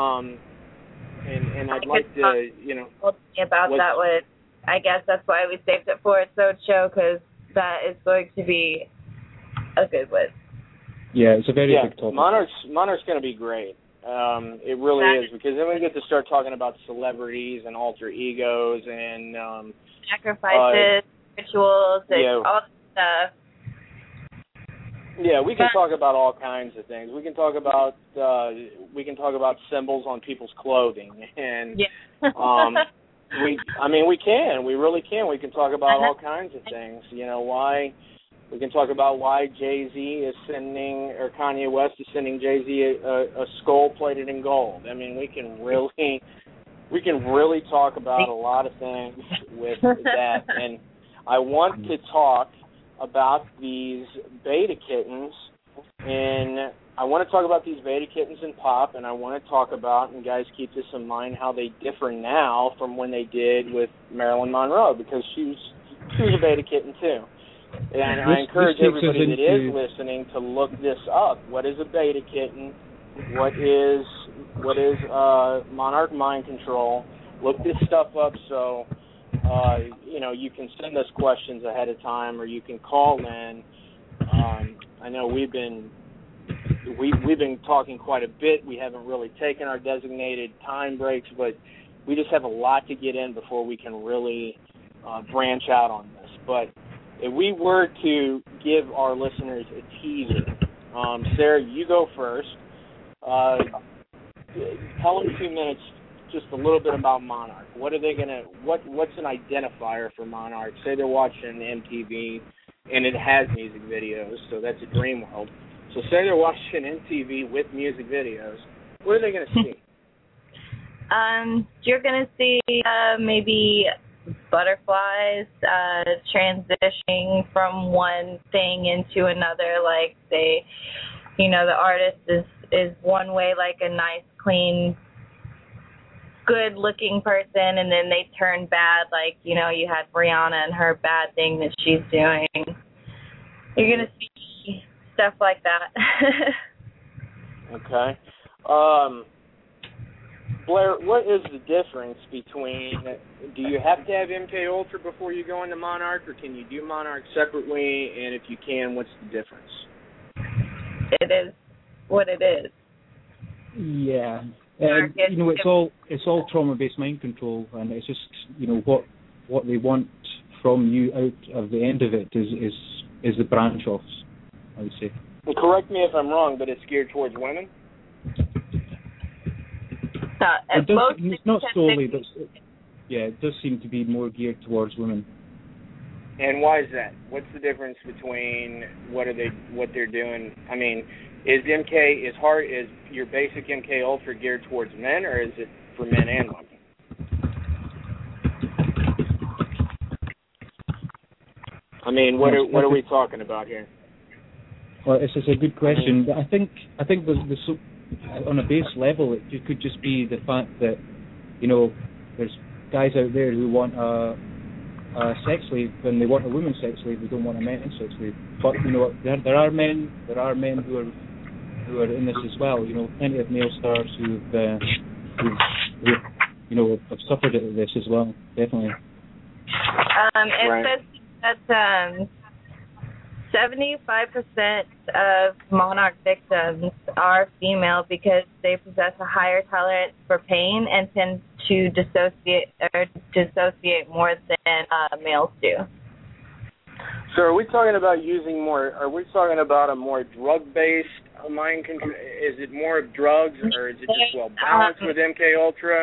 and I'd like to, about that one. I guess that's why we saved it for its own show, because that is going to be a good one. Yeah, it's a very big topic. Monarch's going to be great. It really is, because then we get to start talking about celebrities and alter egos and sacrifices, rituals, and all that stuff. Yeah, we can talk about all kinds of things. We can talk about symbols on people's clothing, and we can. We really can. We can talk about all kinds of things. Why we can talk about why Jay-Z is sending, or Kanye West is sending Jay-Z a skull plated in gold. I mean, we can really talk about a lot of things with that, and I want to talk about these beta kittens, and I want to talk about these beta kittens in pop, and I want to talk about, and guys keep this in mind, how they differ now from when they did with Marilyn Monroe, because she was a beta kitten too. And I encourage everybody that is listening to look this up. What is a beta kitten? What is Monarch mind control? Look this stuff up so you can send us questions ahead of time, or you can call in. I know we've been talking quite a bit. We haven't really taken our designated time breaks, but we just have a lot to get in before we can really branch out on this. But if we were to give our listeners a teaser, Sarah, you go first. Tell them 2 minutes, just a little bit about Monarch. What's an identifier for Monarch? Say they're watching MTV, and it has music videos, so that's a dream world. So say they're watching MTV with music videos. What are they going to see? You're going to see maybe butterflies transitioning from one thing into another. Like the artist is one way, like a nice, clean, good-looking person, and then they turn bad. Like you had Rihanna and her bad thing that she's doing. You're gonna see stuff like that. Okay. Blair, what is the difference between, do you have to have MK Ultra before you go into Monarch, or can you do Monarch separately, and if you can, what's the difference? It is what it is. Yeah. It's all trauma-based mind control, and it's just, what they want from you out of the end of it is the branch offs, I would say. Well, correct me if I'm wrong, but it's geared towards women? It's not solely, but it does seem to be more geared towards women. And why is that? What's the difference between what they're doing? I mean, is your basic MK Ultra geared towards men, or is it for men and women? I mean, what are we talking about here? Well, it's a good question. I think on a base level, it could just be the fact that, you know, there's guys out there who want a sex slave, and they want a woman sex slave. They don't want a man sex slave. But you know, there are men who are in this as well. You know, plenty of male stars who you know have suffered at this as well. Definitely. It says that 75% of Monarch victims are female because they possess a higher tolerance for pain and tend to dissociate more than males do. So are we talking about are we talking about a more drug-based mind control? Is it more drugs, or is it just well balanced with MK Ultra?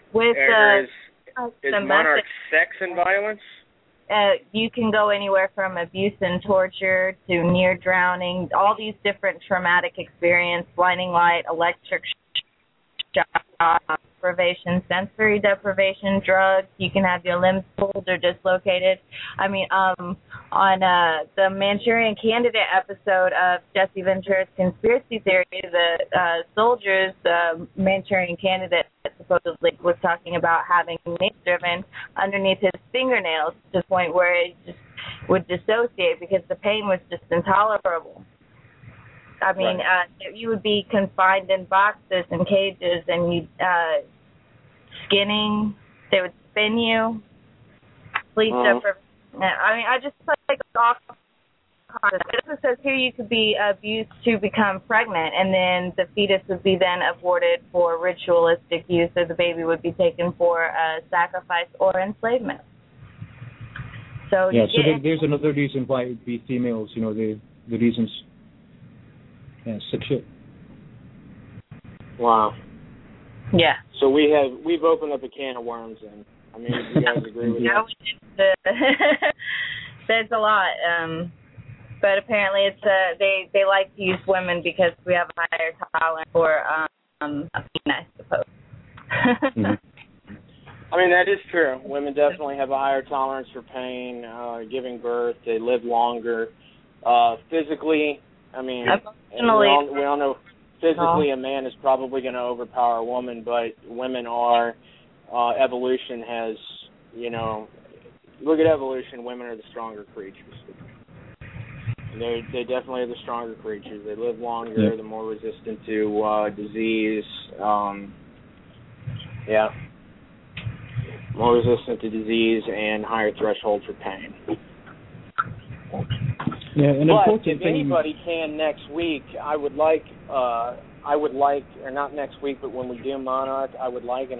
Is Monarch sex and violence? You can go anywhere from abuse and torture to near drowning, all these different traumatic experiences, blinding light, electric shock, deprivation, sensory deprivation, drugs. You can have your limbs pulled or dislocated. I mean, on the Manchurian Candidate episode of Jesse Ventura's Conspiracy Theory, the soldier's Manchurian Candidate supposedly was talking about having nails driven underneath his fingernails to the point where it just would dissociate because the pain was just intolerable. I mean, you would be confined in boxes and cages, and you skinning. They would spin you. Sleep deprivation. I mean, I just like off. It also says here you could be abused to become pregnant, and then the fetus would be then aborted for ritualistic use, or the baby would be taken for sacrifice or enslavement. So there's another reason why it would be females. You know, the reasons. Yeah, sick shit. Wow. Yeah. So we've opened up a can of worms, and I mean, do you guys agree with that? There's a lot, but apparently it's they like to use women because we have a higher tolerance for pain, I suppose. I mean, that is true. Women definitely have a higher tolerance for pain, giving birth. They live longer. Physically, I mean, we all know physically a man is probably going to overpower a woman, but women are, evolution has, you know, look at evolution, women are the stronger creatures. They definitely are the stronger creatures. They live longer, they're more resistant to disease, more resistant to disease and higher threshold for pain. Yeah, but if anybody can next week, I would like, or not next week, but when we do Monarch, I would like,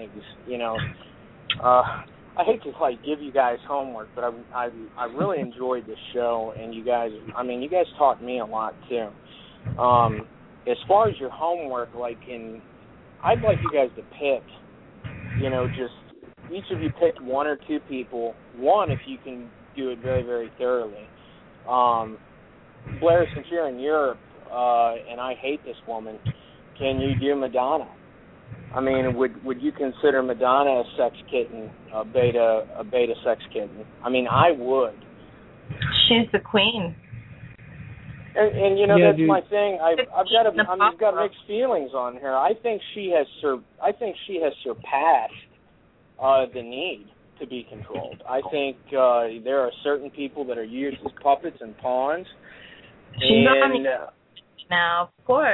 I hate to give you guys homework, but I really enjoyed this show, and you guys taught me a lot too. As far as your homework, I'd like you guys to pick, just each of you pick one or two people. One, if you can do it very, very thoroughly. Blair, since you're in Europe, and I hate this woman, can you do Madonna? I mean, would you consider Madonna a sex kitten, a beta sex kitten? I mean, I would. She's the queen. And that's my thing. I've got mixed feelings on her. I think she has surpassed the need to be controlled. I think there are certain people that are used as puppets and pawns. She's on now, of course.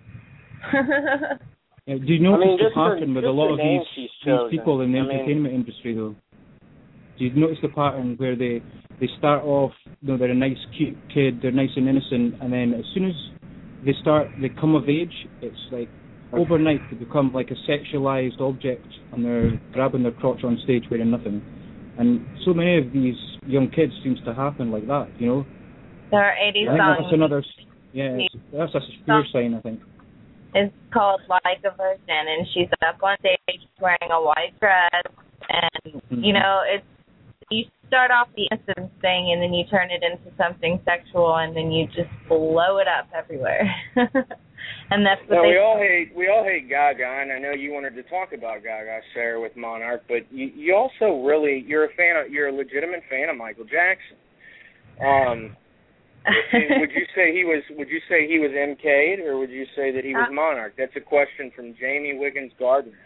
Do you notice the pattern with a lot of these people in the entertainment industry, though? Do you notice the pattern where they start off, they're a nice, cute kid, they're nice and innocent, and then as soon as they come of age, it's like overnight they become like a sexualized object, and they're grabbing their crotch on stage wearing nothing. And so many of these young kids seems to happen like that, There are 80 songs. That's another, that's a fear sign, I think. It's called Like a Virgin, and she's up on stage wearing a white dress, and you start off the innocence thing, and then you turn it into something sexual, and then you just blow it up everywhere. And that's what we all hate Gaga, and I know you wanted to talk about Gaga, Sarah, with Monarch, but you also you're a legitimate fan of Michael Jackson. Would you say he was MK'd, or would you say that he was Monarch? That's a question from Jamie Wiggins Gardner.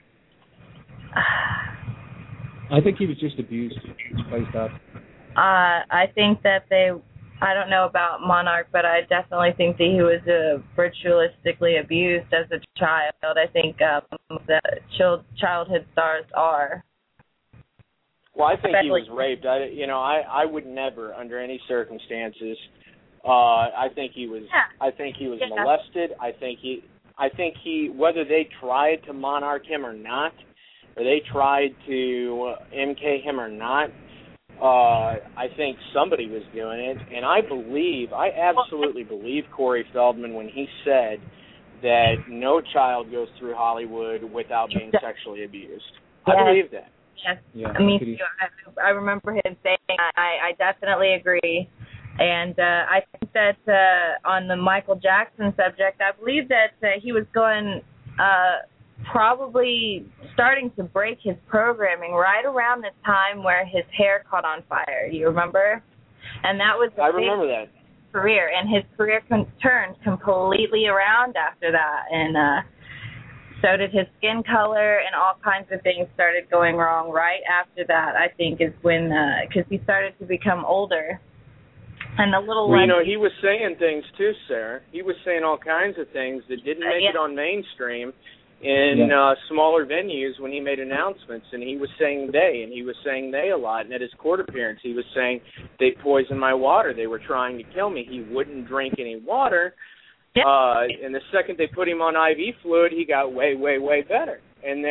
I think he was just abused by his dad. I think that I don't know about Monarch, but I definitely think that he was ritualistically abused as a child. I think that childhood stars are. Well, I think he was raped. I would never, under any circumstances. I think he was. Yeah. I think he was molested. I think he. Whether they tried to Monarch him or not, or they tried to MK him or not, I think somebody was doing it, and I absolutely believe Corey Feldman when he said that no child goes through Hollywood without being sexually abused. Yes. I believe that. Yes, yeah, me too. I remember him saying that. I definitely agree, and I think that on the Michael Jackson subject, I believe that he was going probably starting to break his programming right around the time where his hair caught on fire. You remember? And that was I remember that career, and his career turned completely around after that, and so did his skin color, and all kinds of things started going wrong right after that. I think is when because he started to become older, and the little. Well, he was saying things too, Sarah. He was saying all kinds of things that didn't make it on mainstream. In smaller venues when he made announcements, and he was saying they a lot. And at his court appearance, he was saying, they poisoned my water. They were trying to kill me. He wouldn't drink any water. Yep. And the second they put him on IV fluid, he got way, way, way better. And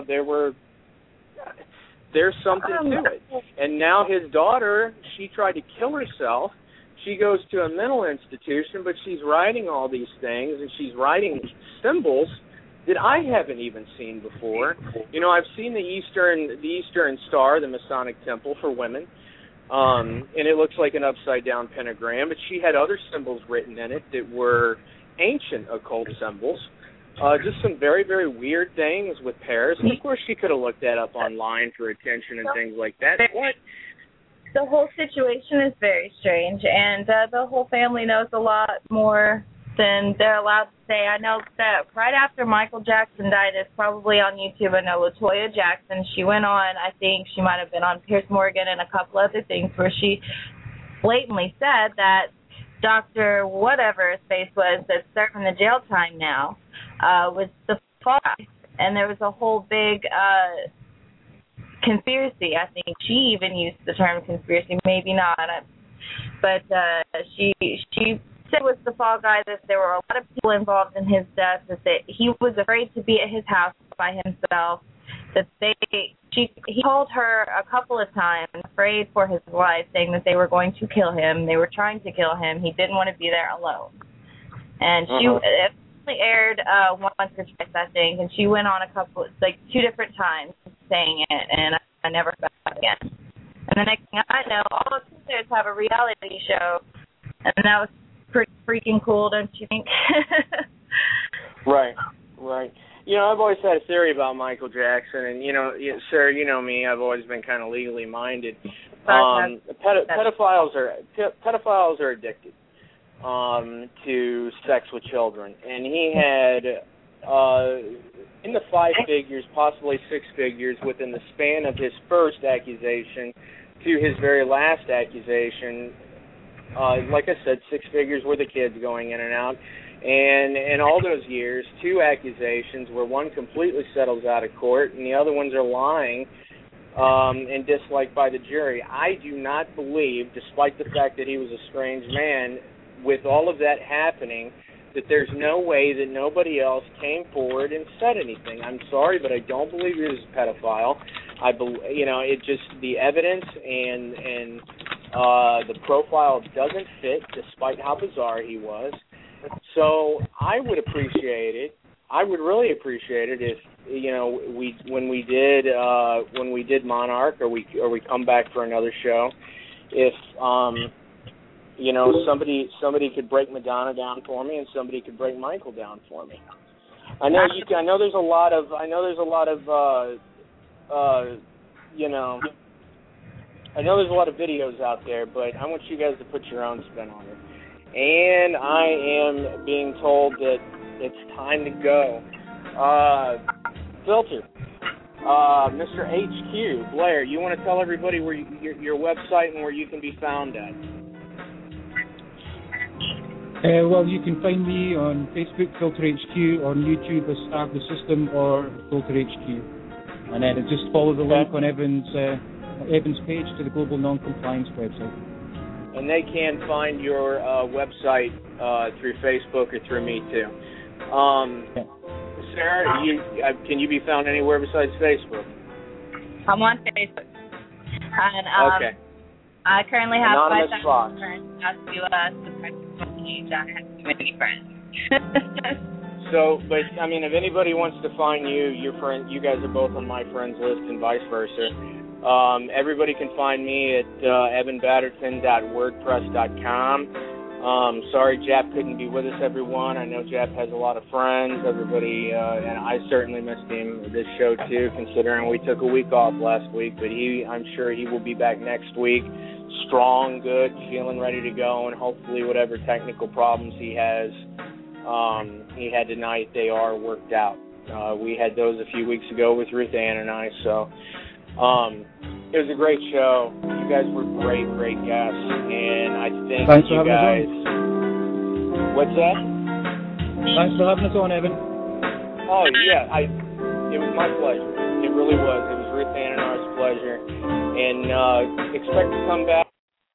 there's something to it. And now his daughter, she tried to kill herself. She goes to a mental institution, but she's writing all these things, and she's writing symbols that I haven't even seen before. I've seen the Eastern Star, the Masonic Temple for women, and it looks like an upside-down pentagram, but she had other symbols written in it that were ancient occult symbols, just some very, very weird things with Paris. And, of course, she could have looked that up online for attention and things like that. What? The whole situation is very strange, and the whole family knows a lot more than they're allowed to say. I know that right after Michael Jackson died, it's probably on YouTube, I know LaToya Jackson, she went on, I think she might have been on Piers Morgan and a couple other things, where she blatantly said that Dr. whatever his face was that's serving the jail time now was the fall guy. And there was a whole big conspiracy. I think she even used the term conspiracy, maybe not, but she said was the fall guy, that there were a lot of people involved in his death, that he was afraid to be at his house by himself, that he told her a couple of times, afraid for his life, saying that they were going to kill him, they were trying to kill him, he didn't want to be there alone. And she only aired once or twice, I think, and she went on two different times saying it, and I never saw it again. And the next thing I know, all of the sisters have a reality show, and that was pretty freaking cool, don't you think? Right. I've always had a theory about Michael Jackson, and, Sarah, you know me, I've always been kind of legally minded. Pedophiles are addicted to sex with children, and he had in the 5 figures, possibly 6 figures, within the span of his first accusation to his very last accusation. Like I said, 6 figures worth of kids going in and out. And in all those years, 2 accusations where one completely settles out of court and the other ones are lying and disliked by the jury. I do not believe, despite the fact that he was a strange man, with all of that happening, that there's no way that nobody else came forward and said anything. I'm sorry, but I don't believe he was a pedophile. It just, the evidence and the profile doesn't fit, despite how bizarre he was. So I would appreciate it I would really appreciate it if when we did Monarch or we come back for another show, if somebody could break Madonna down for me and somebody could break Michael down for me. I know there's a lot of videos out there, but I want you guys to put your own spin on it. And I am being told that it's time to go. Filter, Mr. HQ, Blair, you want to tell everybody where your website and where you can be found at? Well, you can find me on Facebook, Filter HQ, on YouTube as Starve the System or Filter HQ. And then just follow the link on Evan's page to the Global Non-Compliance website. And they can find your website through Facebook or through me too. Sarah, can you be found anywhere besides Facebook? I'm on Facebook. And, okay. I currently have Anonymous 5,000 friends. As you subscribe to me, I have too many friends. So, but I mean, if anybody wants to find you, you guys are both on my friends list, and vice versa. Everybody can find me at evanbatterton.wordpress.com. Sorry Jap couldn't be with us, everyone. I know Jap has a lot of friends, everybody, and I certainly missed him this show too, considering we took a week off last week, but I'm sure he will be back next week, strong, good, feeling ready to go, and hopefully whatever technical problems he had tonight, they are worked out. We had those a few weeks ago with Ruth Ann and I, so it was a great show. You guys were great guests, and I think Thanks you guys. What's that? Thanks for having us on, Evan. Oh yeah, it was my pleasure. It really was. It was Ruth Ann and I's pleasure, and expect to come back